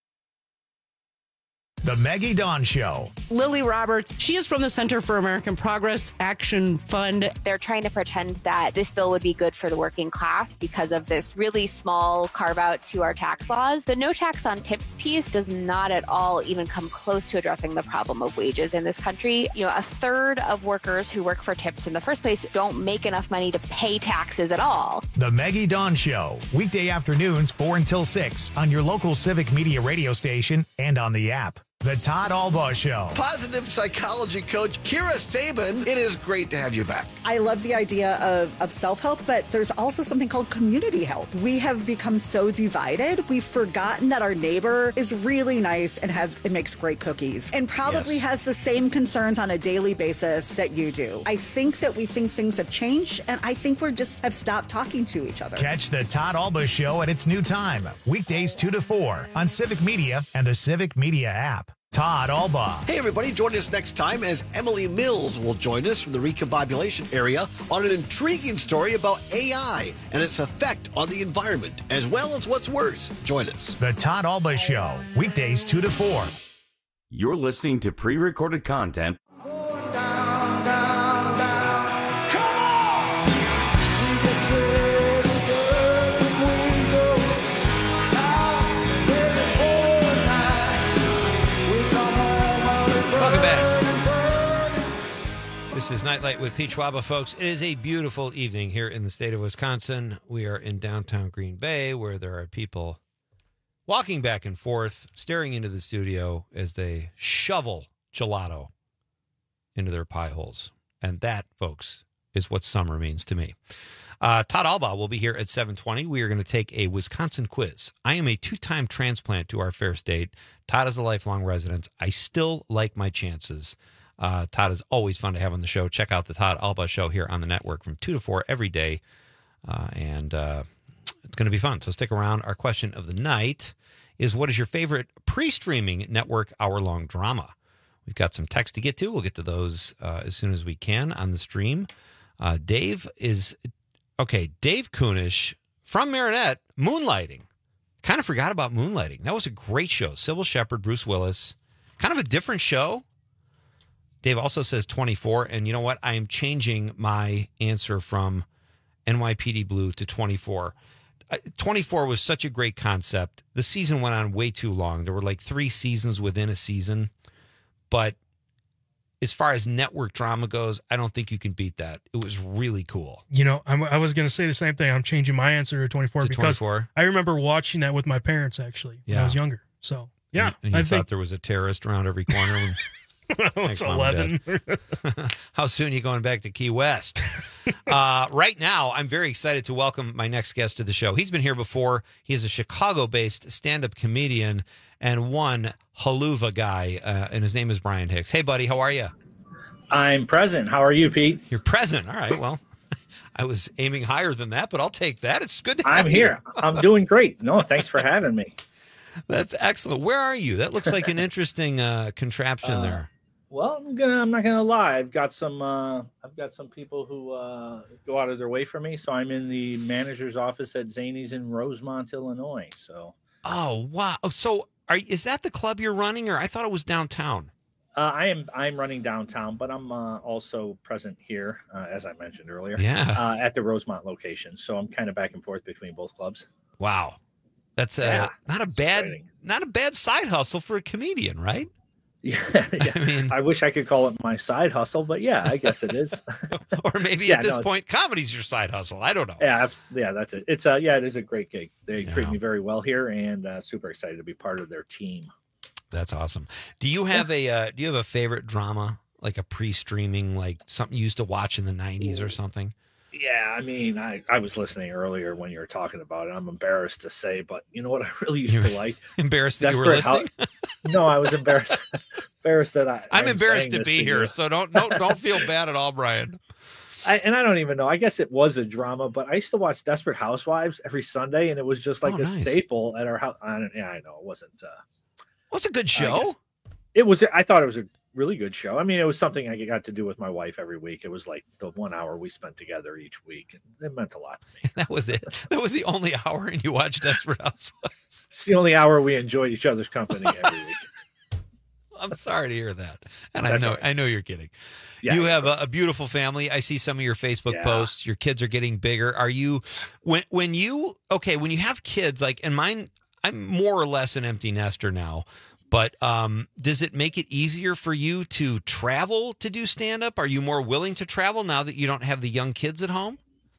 The Maggie Dawn Show. Lily Roberts, she is from the Center for American Progress Action Fund. They're trying to pretend that this bill would be good for the working class because of this really small carve out to our tax laws. The no tax on tips piece does not at all even come close to addressing the problem of wages in this country. You know, a third of workers who work for tips in the first place don't make enough money to pay taxes at all. The Maggie Dawn Show, weekday afternoons four until six on your local Civic Media radio station and on the app. The Todd Albaugh Show. Positive psychology coach Kira Sabin, it is great to have you back. I love the idea of, of self-help, but there's also something called community help. We have become so divided, we've forgotten that our neighbor is really nice and has and makes great cookies and probably yes. has the same concerns on a daily basis that you do. I think that we think things have changed, and I think we just have stopped talking to each other. Catch the Todd Albaugh Show at its new time, weekdays two to four on Civic Media and the Civic Media app. Todd Alba. Hey, everybody, join us next time as Emily Mills will join us from the recombobulation area on an intriguing story about A I and its effect on the environment, as well as what's worse. Join us. The Todd Alba Show, weekdays two to four. You're listening to pre-recorded content. This is Nightlight with Pete Schwaba, folks. It is a beautiful evening here in the state of Wisconsin. We are in downtown Green Bay, where there are people walking back and forth, staring into the studio as they shovel gelato into their pie holes. And that, folks, is what summer means to me. Uh, Todd Alba will be here at seven twenty. We are going to take a Wisconsin quiz. I am a two-time transplant to our fair state. Todd is a lifelong resident. I still like my chances. Uh, Todd is always fun to have on the show. Check out the Todd Alba Show here on the network from two to four every day. Uh, and uh, it's going to be fun. So stick around. Our question of the night is, what is your favorite pre-streaming network hour-long drama? We've got some text to get to. We'll get to those uh, as soon as we can on the stream. Uh, Dave is, okay, Dave Kunish from Marinette, Moonlighting. Kind of forgot about Moonlighting. That was a great show. Sybil Shepherd, Bruce Willis. Kind of a different show. Dave also says twenty-four, and you know what? I am changing my answer from N Y P D Blue to twenty-four. twenty-four was such a great concept. The season went on way too long. There were like three seasons within a season. But as far as network drama goes, I don't think you can beat that. It was really cool. You know, I'm, I was going to say the same thing. I'm changing my answer to twenty-four To because twenty-four? I remember watching that with my parents, actually, when I Yeah. was younger. So, yeah. And you, and you I thought think there was a terrorist around every corner. When, I was Thanks, Mom and eleven. Dad. How soon are you going back to Key West? uh, right now, I'm very excited to welcome my next guest to the show. He's been here before. He is a Chicago-based stand-up comedian and one haluva guy, uh, and his name is Brian Hicks. Hey, buddy, how are you? I'm present. How are you, Pete? You're present. All right, well, I was aiming higher than that, but I'll take that. It's good to have I'm here. you. I'm doing great. No, thanks for having me. That's excellent. Where are you? That looks like an interesting uh, contraption Uh, there. Well, I'm gonna. I'm not gonna lie. I've got some. Uh, I've got some people who uh, go out of their way for me. So I'm in the manager's office at Zany's in Rosemont, Illinois. So. Oh wow! Oh, so are is that the club you're running, or I thought it was downtown? Uh, I am. I'm running downtown, but I'm uh, also present here, uh, as I mentioned earlier. Yeah. Uh, at the Rosemont location. So I'm kind of back and forth between both clubs. Wow, that's uh, Yeah, not a bad not a bad side hustle for a comedian, right? Yeah, yeah. I mean, I wish I could call it my side hustle, but yeah, I guess it is. or maybe Yeah, at this no, it's- point, comedy's your side hustle. I don't know. Yeah, abs- yeah, that's it. It's a yeah, it is a great gig. They treat Yeah. me very well here, and uh, super excited to be part of their team. That's awesome. Do you have a uh, do you have a favorite drama, like a pre-streaming, like something you used to watch in the nineties or something? Yeah, I mean, I, I was listening earlier when you were talking about it. I'm embarrassed to say, but you know what I really used to like? Embarrassed that you were Desperate listening? Hou- no, I was embarrassed. embarrassed that I. I'm I'm embarrassed saying to this be here, you. so don't don't don't feel bad at all, Brian. I, and I don't even know. I guess it was a drama, but I used to watch Desperate Housewives every Sunday, and it was just like Oh, a nice. staple at our house. I don't, yeah, I know it wasn't. Uh, Well, it's a good I show. guess- It was. I thought it was a really good show. I mean, it was something I got to do with my wife every week. It was like the one hour we spent together each week. It meant a lot to me. That was it. That was the only hour, and you watched Desperate Housewives. It's the only hour we enjoyed each other's company every week. I'm sorry to hear that, and That's I know all right. I know you're kidding. Yeah, you of have a, a beautiful family. I see some of your Facebook Yeah. posts. Your kids are getting bigger. Are you when when you okay when you have kids like and mine? I'm more or less an empty nester now. But um, does it make it easier for you to travel to do stand up? Are you more willing to travel now that you don't have the young kids at home?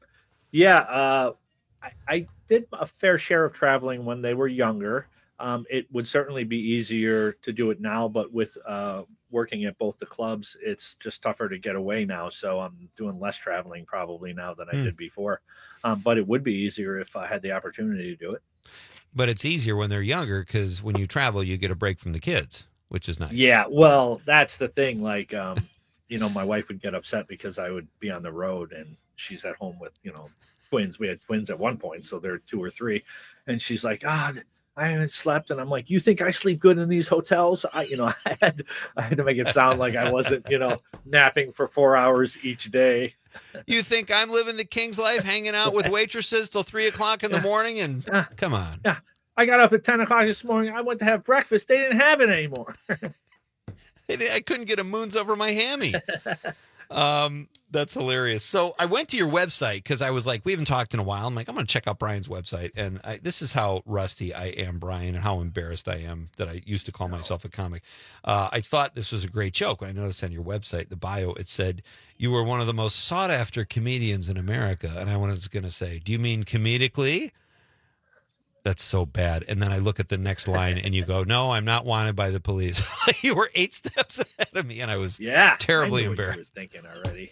Yeah, uh, I, I did a fair share of traveling when they were younger. Um, it would certainly be easier to do it now, but with uh, working at both the clubs, it's just tougher to get away now. So I'm doing less traveling probably now than I Hmm. did before. Um, but it would be easier if I had the opportunity to do it. But it's easier when they're younger because when you travel, you get a break from the kids, which is nice. Yeah, well, that's the thing. Like, um, you know, my wife would get upset because I would be on the road and she's at home with, you know, twins. We had twins at one point, so they're two or three. And she's like, ah, I haven't slept. And I'm like, you think I sleep good in these hotels? I, you know, I had to, I had to make it sound like I wasn't, you know, napping for four hours each day. You think I'm living the king's life, hanging out with waitresses till three o'clock in the morning? And yeah. Come on. Yeah. I got up at ten o'clock this morning. I went to have breakfast. They didn't have it anymore. I couldn't get a moons over my hammy. Um, that's hilarious. So I went to your website because I was like, we haven't talked in a while. I'm like, I'm going to check out Brian's website. And I, this is how rusty I am, Brian, and how embarrassed I am that I used to call myself a comic. Uh, I thought this was a great joke. When I noticed on your website, the bio, it said, you were one of the most sought after comedians in America. And I was going to say, do you mean comedically? That's so bad. And then I look at the next line and you go, no, I'm not wanted by the police. You were eight steps ahead of me. And I was yeah, terribly I knew embarrassed. What you was thinking already.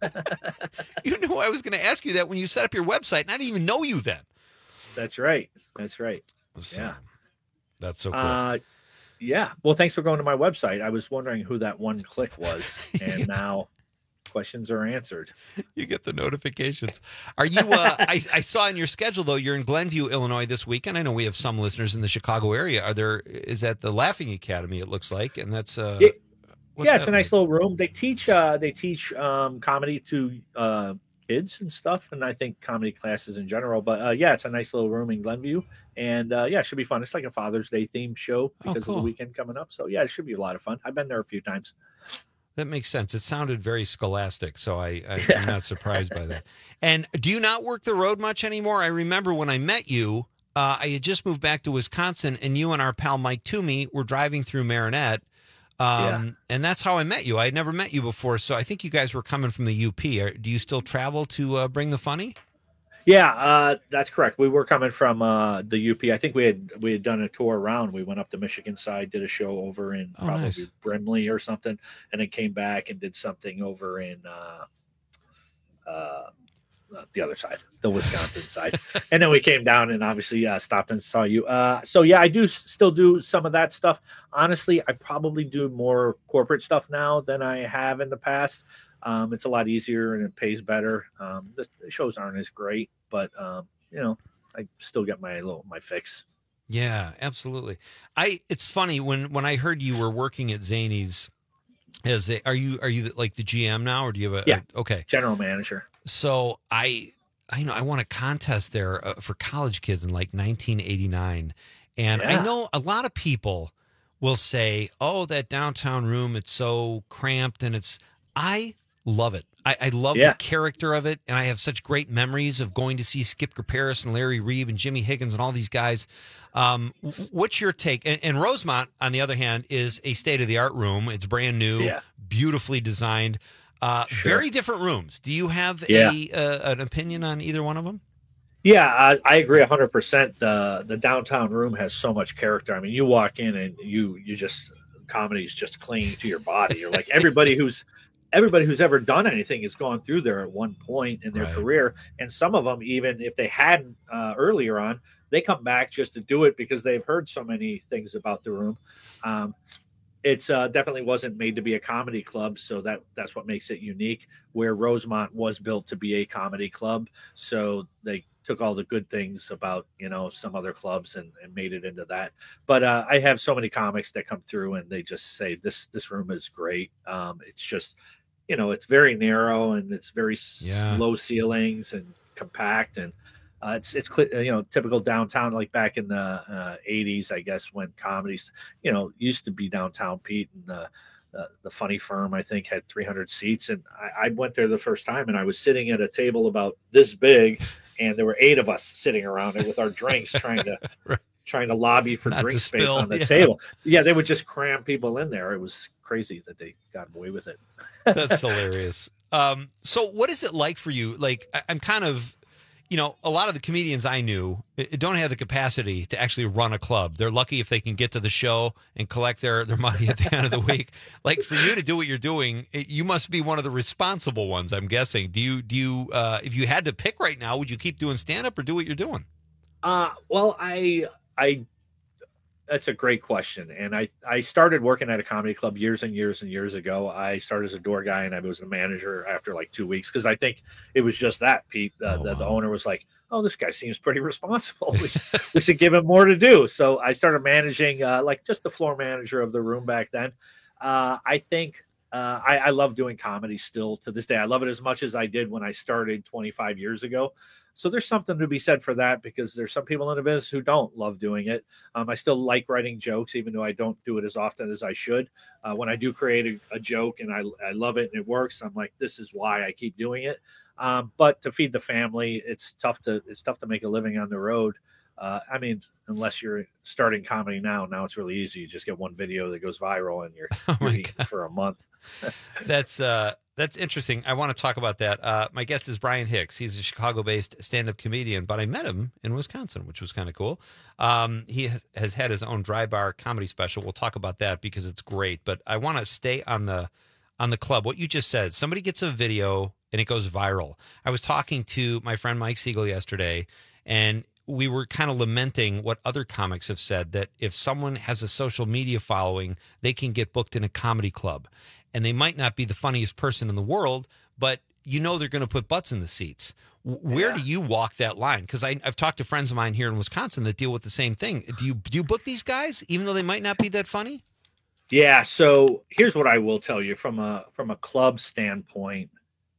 You knew I was going to ask you that when you set up your website, and I didn't even know you then. That's right. That's right. So, yeah. That's so cool. Uh, yeah. Well, thanks for going to my website. I was wondering who that one click was. And now questions are answered. You get the notifications. Are you, uh, I, I saw in your schedule, though, you're in Glenview, Illinois this weekend. I know we have some listeners in the Chicago area. Are there, is that the Laughing Academy, it looks like? And that's, uh, yeah, yeah it's a nice like? little room. They teach, uh, they teach, um, comedy to, uh, kids and stuff. And I think comedy classes in general, but, uh, yeah, it's a nice little room in Glenview. And, uh, yeah, it should be fun. It's like a Father's Day themed show because oh, cool. of the weekend coming up. So yeah, it should be a lot of fun. I've been there a few times. That makes sense. It sounded very scholastic, so I, I, I'm not surprised by that. And do you not work the road much anymore? I remember when I met you, uh, I had just moved back to Wisconsin, and you and our pal Mike Toomey were driving through Marinette, um, yeah. and that's how I met you. I had never met you before, so I think you guys were coming from the U P. Are, do you still travel to uh, bring the funny? Yeah, uh, that's correct. We were coming from uh, the U P. I think we had we had done a tour around. We went up the Michigan side, did a show over in oh, probably nice. Brimley or something, and then came back and did something over in uh, uh, the other side, the Wisconsin side. And then we came down and obviously uh, stopped and saw you. Uh, so, yeah, I do still do some of that stuff. Honestly, I probably do more corporate stuff now than I have in the past. Um, it's a lot easier and it pays better. Um, the, the shows aren't as great, but um, you know, I still get my little my fix. Yeah, absolutely. I it's funny when when I heard you were working at Zanies as a, are you are you like the G M now, or do you have a yeah a, okay general manager? So I I know I won a contest there uh, for college kids in like nineteen eighty-nine, and yeah. I know a lot of people will say, "Oh, that downtown room, it's so cramped," and it's I. Love it. I, I love yeah. the character of it, and I have such great memories of going to see Skip Kaparis and Larry Reeb and Jimmy Higgins and all these guys. Um, what's your take? And, and Rosemont, on the other hand, is a state-of-the-art room. It's brand new, yeah. beautifully designed. Uh, sure. Very different rooms. Do you have yeah. a uh, an opinion on either one of them? Yeah, I, I agree one hundred percent. The the downtown room has so much character. I mean, you walk in and you you just comedy is just clinging to your body. You're like everybody who's everybody who's ever done anything has gone through there at one point in their right. career. And some of them, even if they hadn't uh, earlier on, they come back just to do it because they've heard so many things about the room. Um, it's uh, definitely wasn't made to be a comedy club. So that that's what makes it unique, where Rosemont was built to be a comedy club. So they took all the good things about, you know, some other clubs and, and made it into that. But uh, I have so many comics that come through and they just say, this, this room is great. Um, it's just, you know, it's very narrow and it's very yeah. low ceilings and compact. And uh, it's, it's, you know, typical downtown, like back in the uh, eighties, I guess, when comedies, you know, used to be downtown, Pete, and the, uh, the Funny Firm, I think, had three hundred seats. And I, I went there the first time and I was sitting at a table about this big and there were eight of us sitting around it with our drinks trying to, right. trying to lobby for Not drink to space spill, on the yeah. table. Yeah. They would just cram people in there. It was crazy that they got away with it. That's hilarious. Um, so what is it like for you? Like, I, I'm kind of, you know, a lot of the comedians I knew don't have the capacity to actually run a club. They're lucky if they can get to the show and collect their, their money at the end of the week. Like, for you to do what you're doing, it, you must be one of the responsible ones, I'm guessing. Do you, do you, uh, if you had to pick right now, would you keep doing stand-up or do what you're doing? Uh, well, I, I, that's a great question. And I, I started working at a comedy club years and years and years ago. I started as a door guy, and I was the manager after like two weeks because I think it was just that, Pete. Uh, oh, the, wow. the owner was like, oh, this guy seems pretty responsible. We should, we should give him more to do. So I started managing, uh, like just the floor manager of the room back then. Uh, I think uh, I, I love doing comedy still to this day. I love it as much as I did when I started twenty-five years ago. So there's something to be said for that, because there's some people in the business who don't love doing it. Um, I still like writing jokes, even though I don't do it as often as I should. Uh, when I do create a, a joke and I, I love it and it works, I'm like, this is why I keep doing it. Um, but to feed the family, it's tough to it's tough to make a living on the road. Uh, I mean, unless you're starting comedy now, now it's really easy. You just get one video that goes viral and you're, Oh you're my eating God. for a month. That's uh, that's interesting. I want to talk about that. Uh, my guest is Brian Hicks. He's a Chicago-based stand-up comedian, but I met him in Wisconsin, which was kind of cool. Um, he has, has had his own dry bar comedy special. We'll talk about that because it's great. But I want to stay on the on the club. What you just said, somebody gets a video and it goes viral. I was talking to my friend Mike Siegel yesterday, and we were kind of lamenting what other comics have said, that if someone has a social media following, they can get booked in a comedy club. And they might not be the funniest person in the world, but you know they're going to put butts in the seats. Where Yeah. do you walk that line? Because I've talked to friends of mine here in Wisconsin that deal with the same thing. Do you do you book these guys, even though they might not be that funny? Yeah. So here's what I will tell you from a from a club standpoint.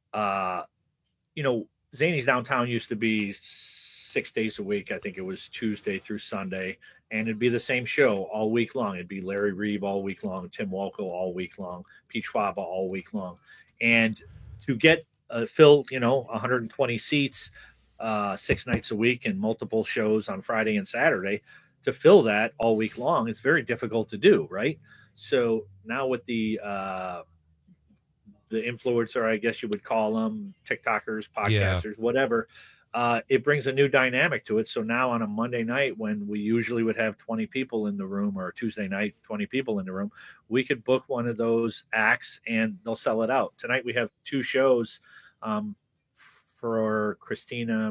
Uh, you know, Zany's Downtown used to be six days a week. I think it was Tuesday through Sunday, and it'd be the same show all week long. It'd be Larry Reeve all week long, Tim Walco all week long, Pete Schwab all week long. And to get uh, filled, you know, one hundred twenty seats, uh, six nights a week and multiple shows on Friday and Saturday, to fill that all week long, it's very difficult to do, right? So now with the uh, the influencer, I guess you would call them, TikTokers, podcasters, Yeah. whatever, uh, it brings a new dynamic to it. So now on a Monday night, when we usually would have twenty people in the room, or a Tuesday night, twenty people in the room, we could book one of those acts and they'll sell it out. Tonight we have two shows um, for Christina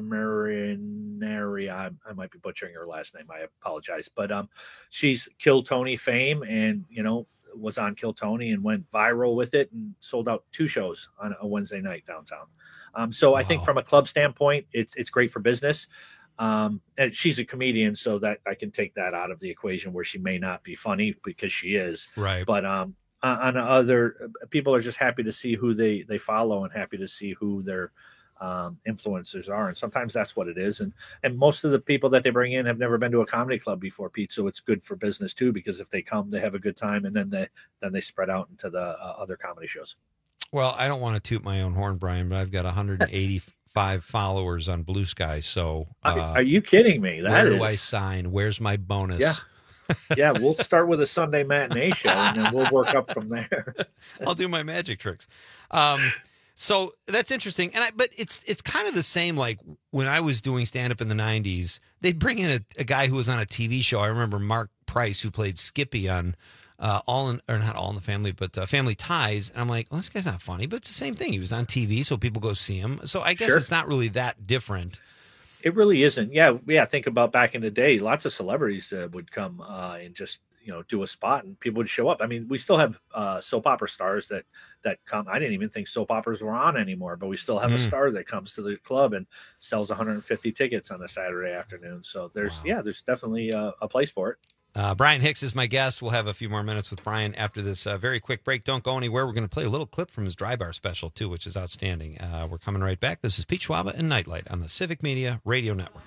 Marinari. I, I might be butchering her last name. I apologize. But um, she's Kill Tony fame, and, you know, was on Kill Tony and went viral with it and sold out two shows on a Wednesday night downtown. Um, so I think Wow. from a club standpoint, it's it's great for business. Um, and she's a comedian, so that I can take that out of the equation, where she may not be funny, because she is. Right. But um, on on other people are just happy to see who they they follow and happy to see who their um, influencers are. And sometimes that's what it is. And and most of the people that they bring in have never been to a comedy club before, Pete. So it's good for business too, because if they come, they have a good time, and then they then they spread out into the uh, other comedy shows. Well, I don't want to toot my own horn, Brian, but I've got one hundred eighty-five followers on Blue Sky. So uh, are, are you kidding me? That where is, do I sign? Where's my bonus? Yeah. Yeah, we'll start with a Sunday matinee show, and then we'll work up from there. I'll do my magic tricks. Um, so that's interesting. And I, but it's it's kind of the same. Like when I was doing stand up in the nineties, they'd bring in a, a guy who was on a T V show. I remember Mark Price, who played Skippy on uh, All in, or not All in the Family, but uh, Family Ties. And I'm like, well, this guy's not funny, but it's the same thing. He was on T V, so people go see him. So I guess Sure. it's not really that different. It really isn't. Yeah, yeah. Think about back in the day, lots of celebrities uh, would come uh, and just, you know, do a spot, and people would show up. I mean, we still have uh, soap opera stars that that come. I didn't even think soap operas were on anymore, but we still have a Mm. star that comes to the club and sells one hundred fifty tickets on a Saturday afternoon. So there's yeah, there's definitely uh, a place for it. Uh, Brian Hicks is my guest. We'll have a few more minutes with Brian after this uh, very quick break. Don't go anywhere. We're going to play a little clip from his Dry Bar special, too, which is outstanding. Uh, we're coming right back. This is Pete Schwaba and Nightlight on the Civic Media Radio Network.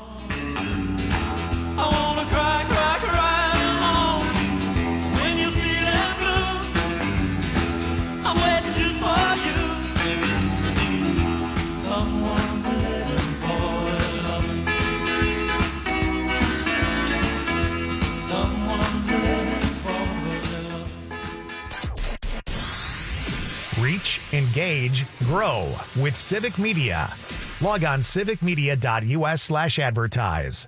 Reach, engage, grow with Civic Media. Log on civicmedia.us slash advertise.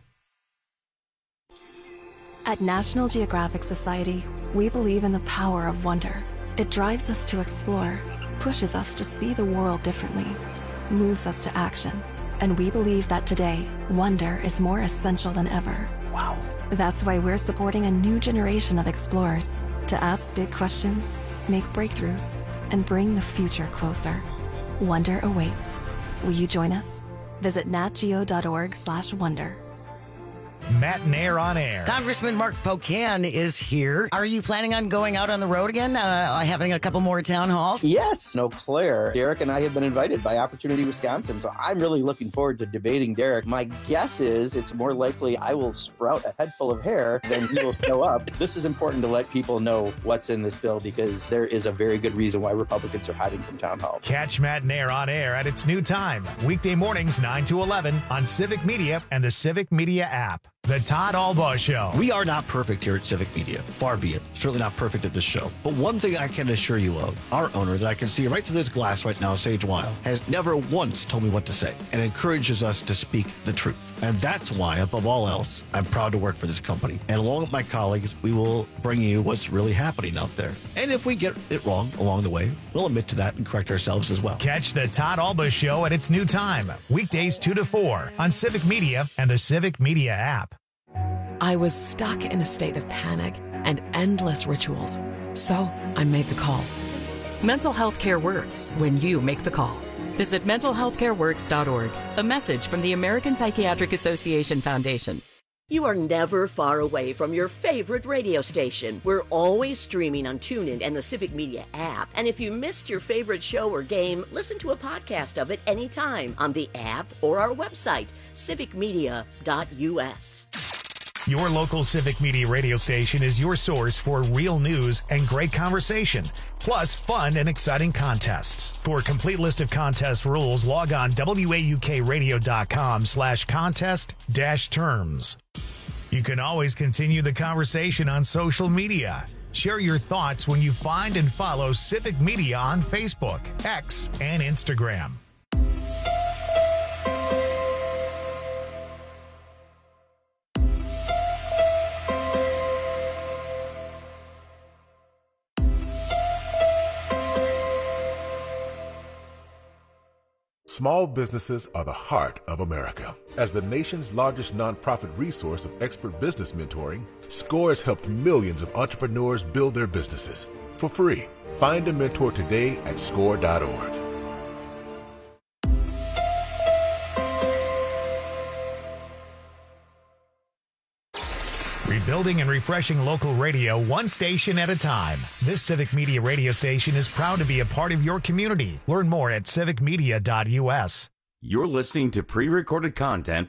At National Geographic Society, we believe in the power of wonder. It drives us to explore, pushes us to see the world differently, moves us to action. And we believe that today, wonder is more essential than ever. Wow. That's why we're supporting a new generation of explorers to ask big questions, make breakthroughs, and bring the future closer. Wonder awaits. Will you join us? Visit natgeo.org slash wonder. Matt Nair on air. Congressman Mark Pocan is here. Are you planning on going out on the road again, uh, having a couple more town halls? Yes. No, Claire. Derek and I have been invited by Opportunity Wisconsin, so I'm really looking forward to debating Derek. My guess is it's more likely I will sprout a head full of hair than he will show up. This is important to let people know what's in this bill because there is a very good reason why Republicans are hiding from town halls. Catch Matt Nair on air at its new time, weekday mornings nine to eleven on Civic Media and the Civic Media app. The Todd Albaugh Show. We are not perfect here at Civic Media. Far be it. Certainly not perfect at this show. But one thing I can assure you of, our owner that I can see right through this glass right now, Sage Weil, has never once told me what to say and encourages us to speak the truth. And that's why, above all else, I'm proud to work for this company. And along with my colleagues, we will bring you what's really happening out there. And if we get it wrong along the way, we'll admit to that and correct ourselves as well. Catch the Todd Albaugh Show at its new time, weekdays two to four on Civic Media and the Civic Media app. I was stuck in a state of panic and endless rituals, so I made the call. Mental health care works when you make the call. Visit mental health care works dot org. A message from the American Psychiatric Association Foundation. You are never far away from your favorite radio station. We're always streaming on TuneIn and the Civic Media app. And if you missed your favorite show or game, listen to a podcast of it anytime on the app or our website, civic media dot u s. Your local Civic Media radio station is your source for real news and great conversation, plus fun and exciting contests. For a complete list of contest rules, log on W A U K radio dot com slash contest dash terms. You can always continue the conversation on social media. Share your thoughts when you find and follow Civic Media on Facebook, X, and Instagram. Small businesses are the heart of America. As the nation's largest nonprofit resource of expert business mentoring, SCORE has helped millions of entrepreneurs build their businesses for free. Find a mentor today at score dot org. Rebuilding and refreshing local radio one station at a time. This Civic Media radio station is proud to be a part of your community. Learn more at civic media dot u s. You're listening to pre-recorded content.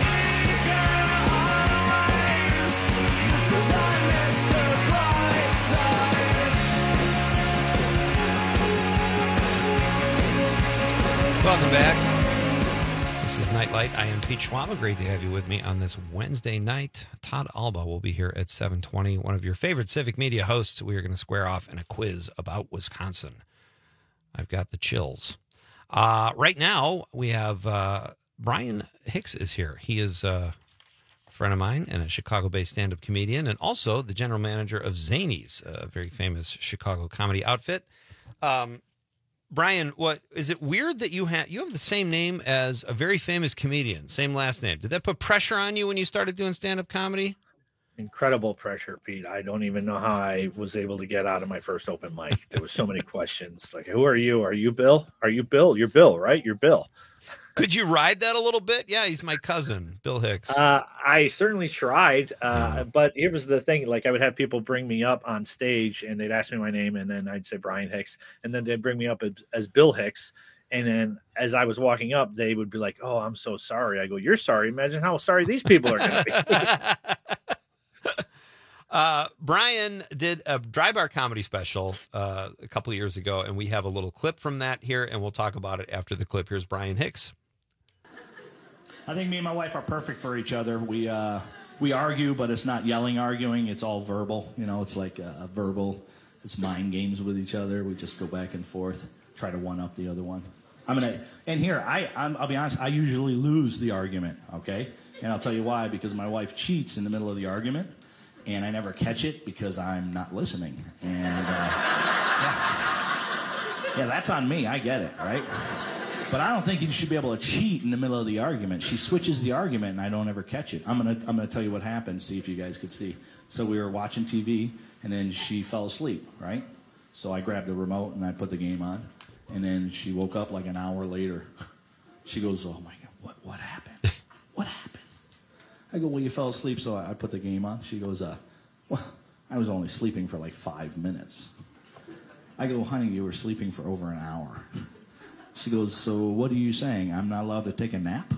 Welcome back. This is Nightlight. I am Pete Schwaba. Great to have you with me on this Wednesday night. Todd Albaugh will be here at seven twenty. One of your favorite Civic Media hosts. We are going to square off in a quiz about Wisconsin. I've got the chills. Uh, right now, we have uh, Brian Hicks is here. He is uh, a friend of mine and a Chicago-based stand-up comedian, and also the general manager of Zanies, a very famous Chicago comedy outfit. Um, Brian, what is it weird that you have you have the same name as a very famous comedian, same last name? Did that put pressure on you when you started doing stand-up comedy? Incredible pressure, Pete. I don't even know how I was able to get out of my first open mic. There was so many questions. Like, who are you? Are you Bill? Are you Bill? You're Bill, right? You're Bill. Could you ride that a little bit? Yeah, he's my cousin, Bill Hicks. Uh, I certainly tried, uh, yeah. But here was the thing. Like, I would have people bring me up on stage, and they'd ask me my name, and then I'd say Brian Hicks, and then they'd bring me up as, as Bill Hicks. And then as I was walking up, they would be like, oh, I'm so sorry. I go, you're sorry. Imagine how sorry these people are going to be. uh, Brian did a dry bar comedy special uh, a couple of years ago, and we have a little clip from that here, and we'll talk about it after the clip. Here's Brian Hicks. I think me and my wife are perfect for each other. We uh, we argue, but it's not yelling arguing. It's all verbal. You know, it's like a, a verbal. It's mind games with each other. We just go back and forth, try to one up the other one. I'm gonna. And here, I I'm, I'll be honest. I usually lose the argument. Okay, and I'll tell you why. Because my wife cheats in the middle of the argument, and I never catch it because I'm not listening. And uh, yeah. yeah, that's on me. I get it, right? But I don't think you should be able to cheat in the middle of the argument. She switches the argument, and I don't ever catch it. I'm gonna I'm gonna tell you what happened. See if you guys could see. So we were watching T V, and then she fell asleep. Right. So I grabbed the remote and I put the game on, and then she woke up like an hour later. She goes, "Oh my God, what what happened? What happened?" I go, "Well, you fell asleep, so I, I put the game on." She goes, "Uh, well, I was only sleeping for like five minutes." I go, "Honey, you were sleeping for over an hour." She goes, "So what are you saying? I'm not allowed to take a nap?"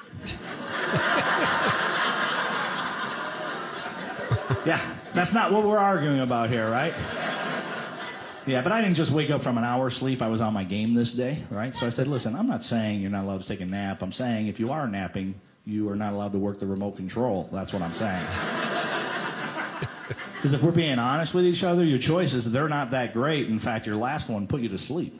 Yeah, that's not what we're arguing about here, right? Yeah, but I didn't just wake up from an hour's sleep. I was on my game this day, right? So I said, "Listen, I'm not saying you're not allowed to take a nap. I'm saying if you are napping, you are not allowed to work the remote control." That's what I'm saying. Because if we're being honest with each other, your choices, they're not that great. In fact, your last one put you to sleep.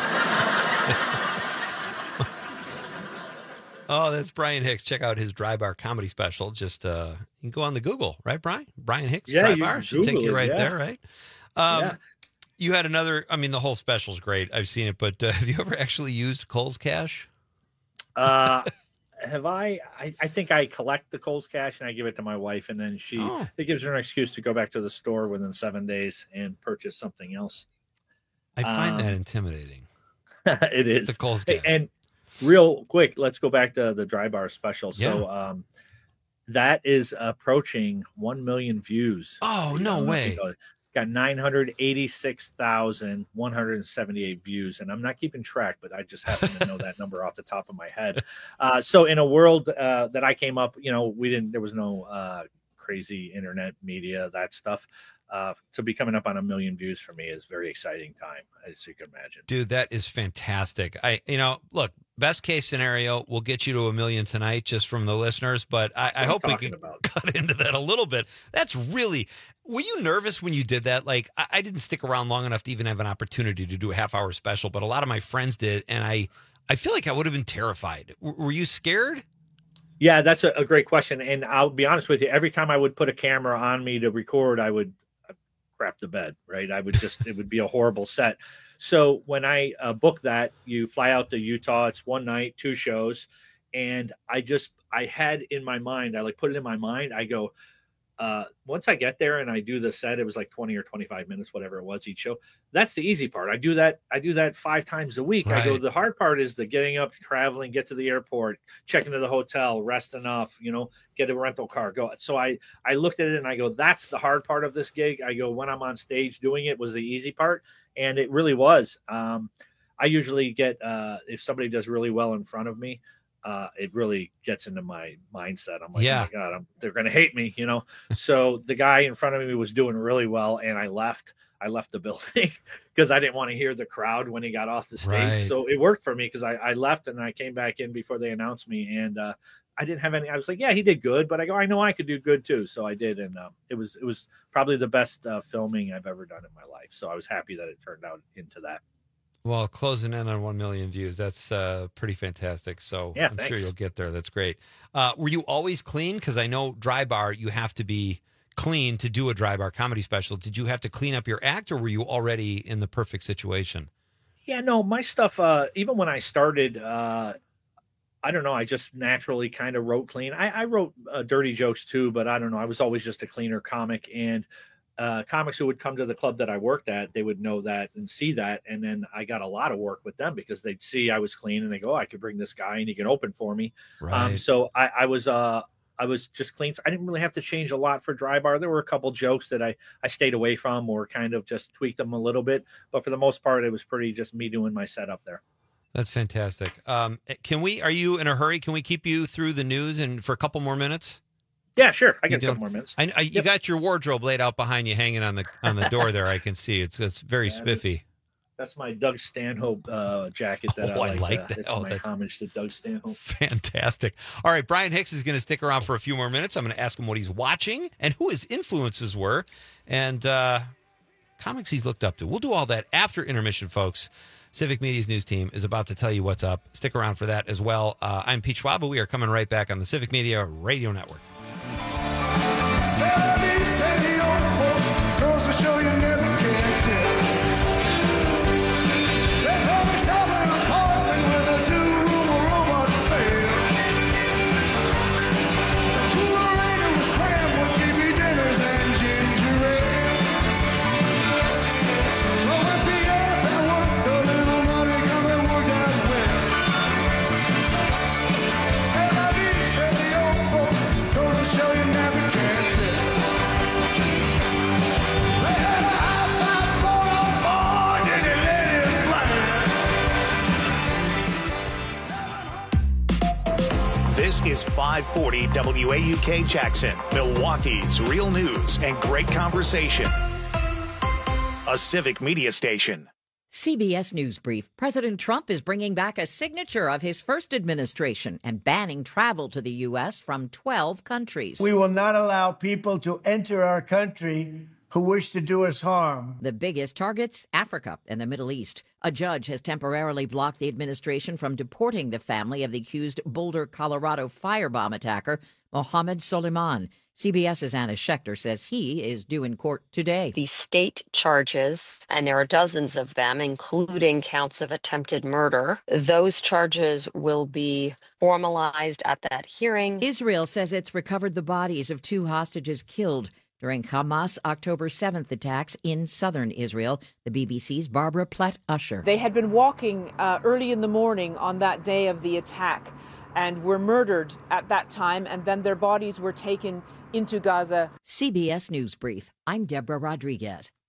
Oh, that's Brian Hicks. Check out his Dry Bar comedy special. Just uh, you can go on the Google, right, Brian? Brian Hicks, yeah, Dry Bar. Should take you it, right yeah. there, right? Um, yeah. You had another, I mean, the whole special's great. I've seen it, but uh, have you ever actually used Kohl's Cash? Uh, have I, I? I think I collect the Kohl's Cash and I give it to my wife, and then she, Oh. it gives her an excuse to go back to the store within seven days and purchase something else. I find Um, that intimidating. It is. The Kohl's Hey, Cash. and real quick, let's go back to the Dry Bar special. So um, that is approaching one million views. Oh, no Um, way. Got nine hundred eighty-six thousand one hundred seventy-eight views. And I'm not keeping track, but I just happen to know that number off the top of my head. Uh, so in a world uh, that I came up, you know, we didn't, there was no uh, crazy internet media, that stuff. Uh, to be coming up on a million views for me is very exciting time, as you can imagine. Dude, that is fantastic. I, you know, look, best case scenario, we'll get you to a million tonight just from the listeners, but I, I I'm hope we talking can about. cut into that a little bit. That's really, were you nervous when you did that? Like, I, I didn't stick around long enough to even have an opportunity to do a half hour special, but a lot of my friends did. And I, I feel like I would have been terrified. W- were you scared? Yeah, that's a, a great question. And I'll be honest with you, every time I would put a camera on me to record, I would crap the bed, right? I would just, it would be a horrible set. So when I uh, book that, you fly out to Utah, it's one night, two shows. And I just, I had in my mind, I like put it in my mind. I go, uh, once I get there and I do the set, it was like twenty or twenty-five minutes, whatever it was each show. That's the easy part. I do that. I do that five times a week. I go, Right. the hard part is the getting up, traveling, get to the airport, check into the hotel, rest enough, you know, get a rental car, go. So I, I looked at it and I go, that's the hard part of this gig. I go, when I'm on stage doing it was the easy part. And it really was. Um, I usually get, uh, if somebody does really well in front of me, uh, it really gets into my mindset. I'm like, Yeah. oh my God, I'm, they're going to hate me, you know? So the guy in front of me was doing really well. And I left, I left the building because I didn't want to hear the crowd when he got off the stage. Right. So it worked for me because I, I left and I came back in before they announced me. And, uh, I didn't have any, I was like, yeah, he did good, but I go, I know I could do good too. So I did. And, um, it was, it was probably the best uh, filming I've ever done in my life. So I was happy that it turned out into that. Well, closing in on one million views, that's uh, pretty fantastic. So Yeah, I'm thanks. sure you'll get there. That's great. Uh, were you always clean? Because I know Dry Bar, you have to be clean to do a Dry Bar comedy special. Did you have to clean up your act, or were you already in the perfect situation? Yeah, no, my stuff, uh, even when I started, uh, I don't know, I just naturally kind of wrote clean. I, I wrote uh, dirty jokes too, but I don't know. I was always just a cleaner comic. And uh, comics who would come to the club that I worked at, they would know that and see that. And then I got a lot of work with them because they'd see I was clean and they go, oh, I could bring this guy and he can open for me. Um, Right. so I, I was, uh, I was just clean. So I didn't really have to change a lot for Dry Bar. There were a couple jokes that I, I stayed away from or kind of just tweaked them a little bit. But for the most part, it was pretty just me doing my setup there. That's fantastic. Um, can we? Are you in a hurry? Can we keep you through the news and for a couple more minutes? Yeah, sure. I You got a do? couple more minutes. I, I, you got your wardrobe laid out behind you, hanging on the on the door there. I can see it's it's very Yeah, spiffy. That's my Doug Stanhope uh, jacket that Oh, I I like. like uh, that. It's Oh, my that's- homage to Doug Stanhope. Fantastic. All right, Brian Hicks is going to stick around for a few more minutes. I'm going to ask him what he's watching and who his influences were, and uh, comics he's looked up to. We'll do all that after intermission, folks. Civic Media's news team is about to tell you what's up. Stick around for that as well. Uh, I'm Pete Schwab. We are coming right back on the Civic Media Radio Network. Let's all be stopping apartment with a two This is five forty W A U K Jackson, Milwaukee's real news and great conversation. A Civic Media station. C B S News Brief. President Trump is bringing back a signature of his first administration and banning travel to the U S from twelve countries. We will not allow people to enter our country who wish to do us harm. The biggest targets, Africa and the Middle East. A judge has temporarily blocked the administration from deporting the family of the accused Boulder, Colorado firebomb attacker, Mohammed Soleiman. CBS's Anna Schechter says he is due in court today. The state charges, and there are dozens of them, including counts of attempted murder. Those charges will be formalized at that hearing. Israel says it's recovered the bodies of two hostages killed during Hamas October seventh attacks in southern Israel. The B B C's Barbara Platt-Usher. They had been walking uh, early in the morning on that day of the attack and were murdered at that time, and then their bodies were taken into Gaza. C B S News Brief. I'm Deborah Rodriguez.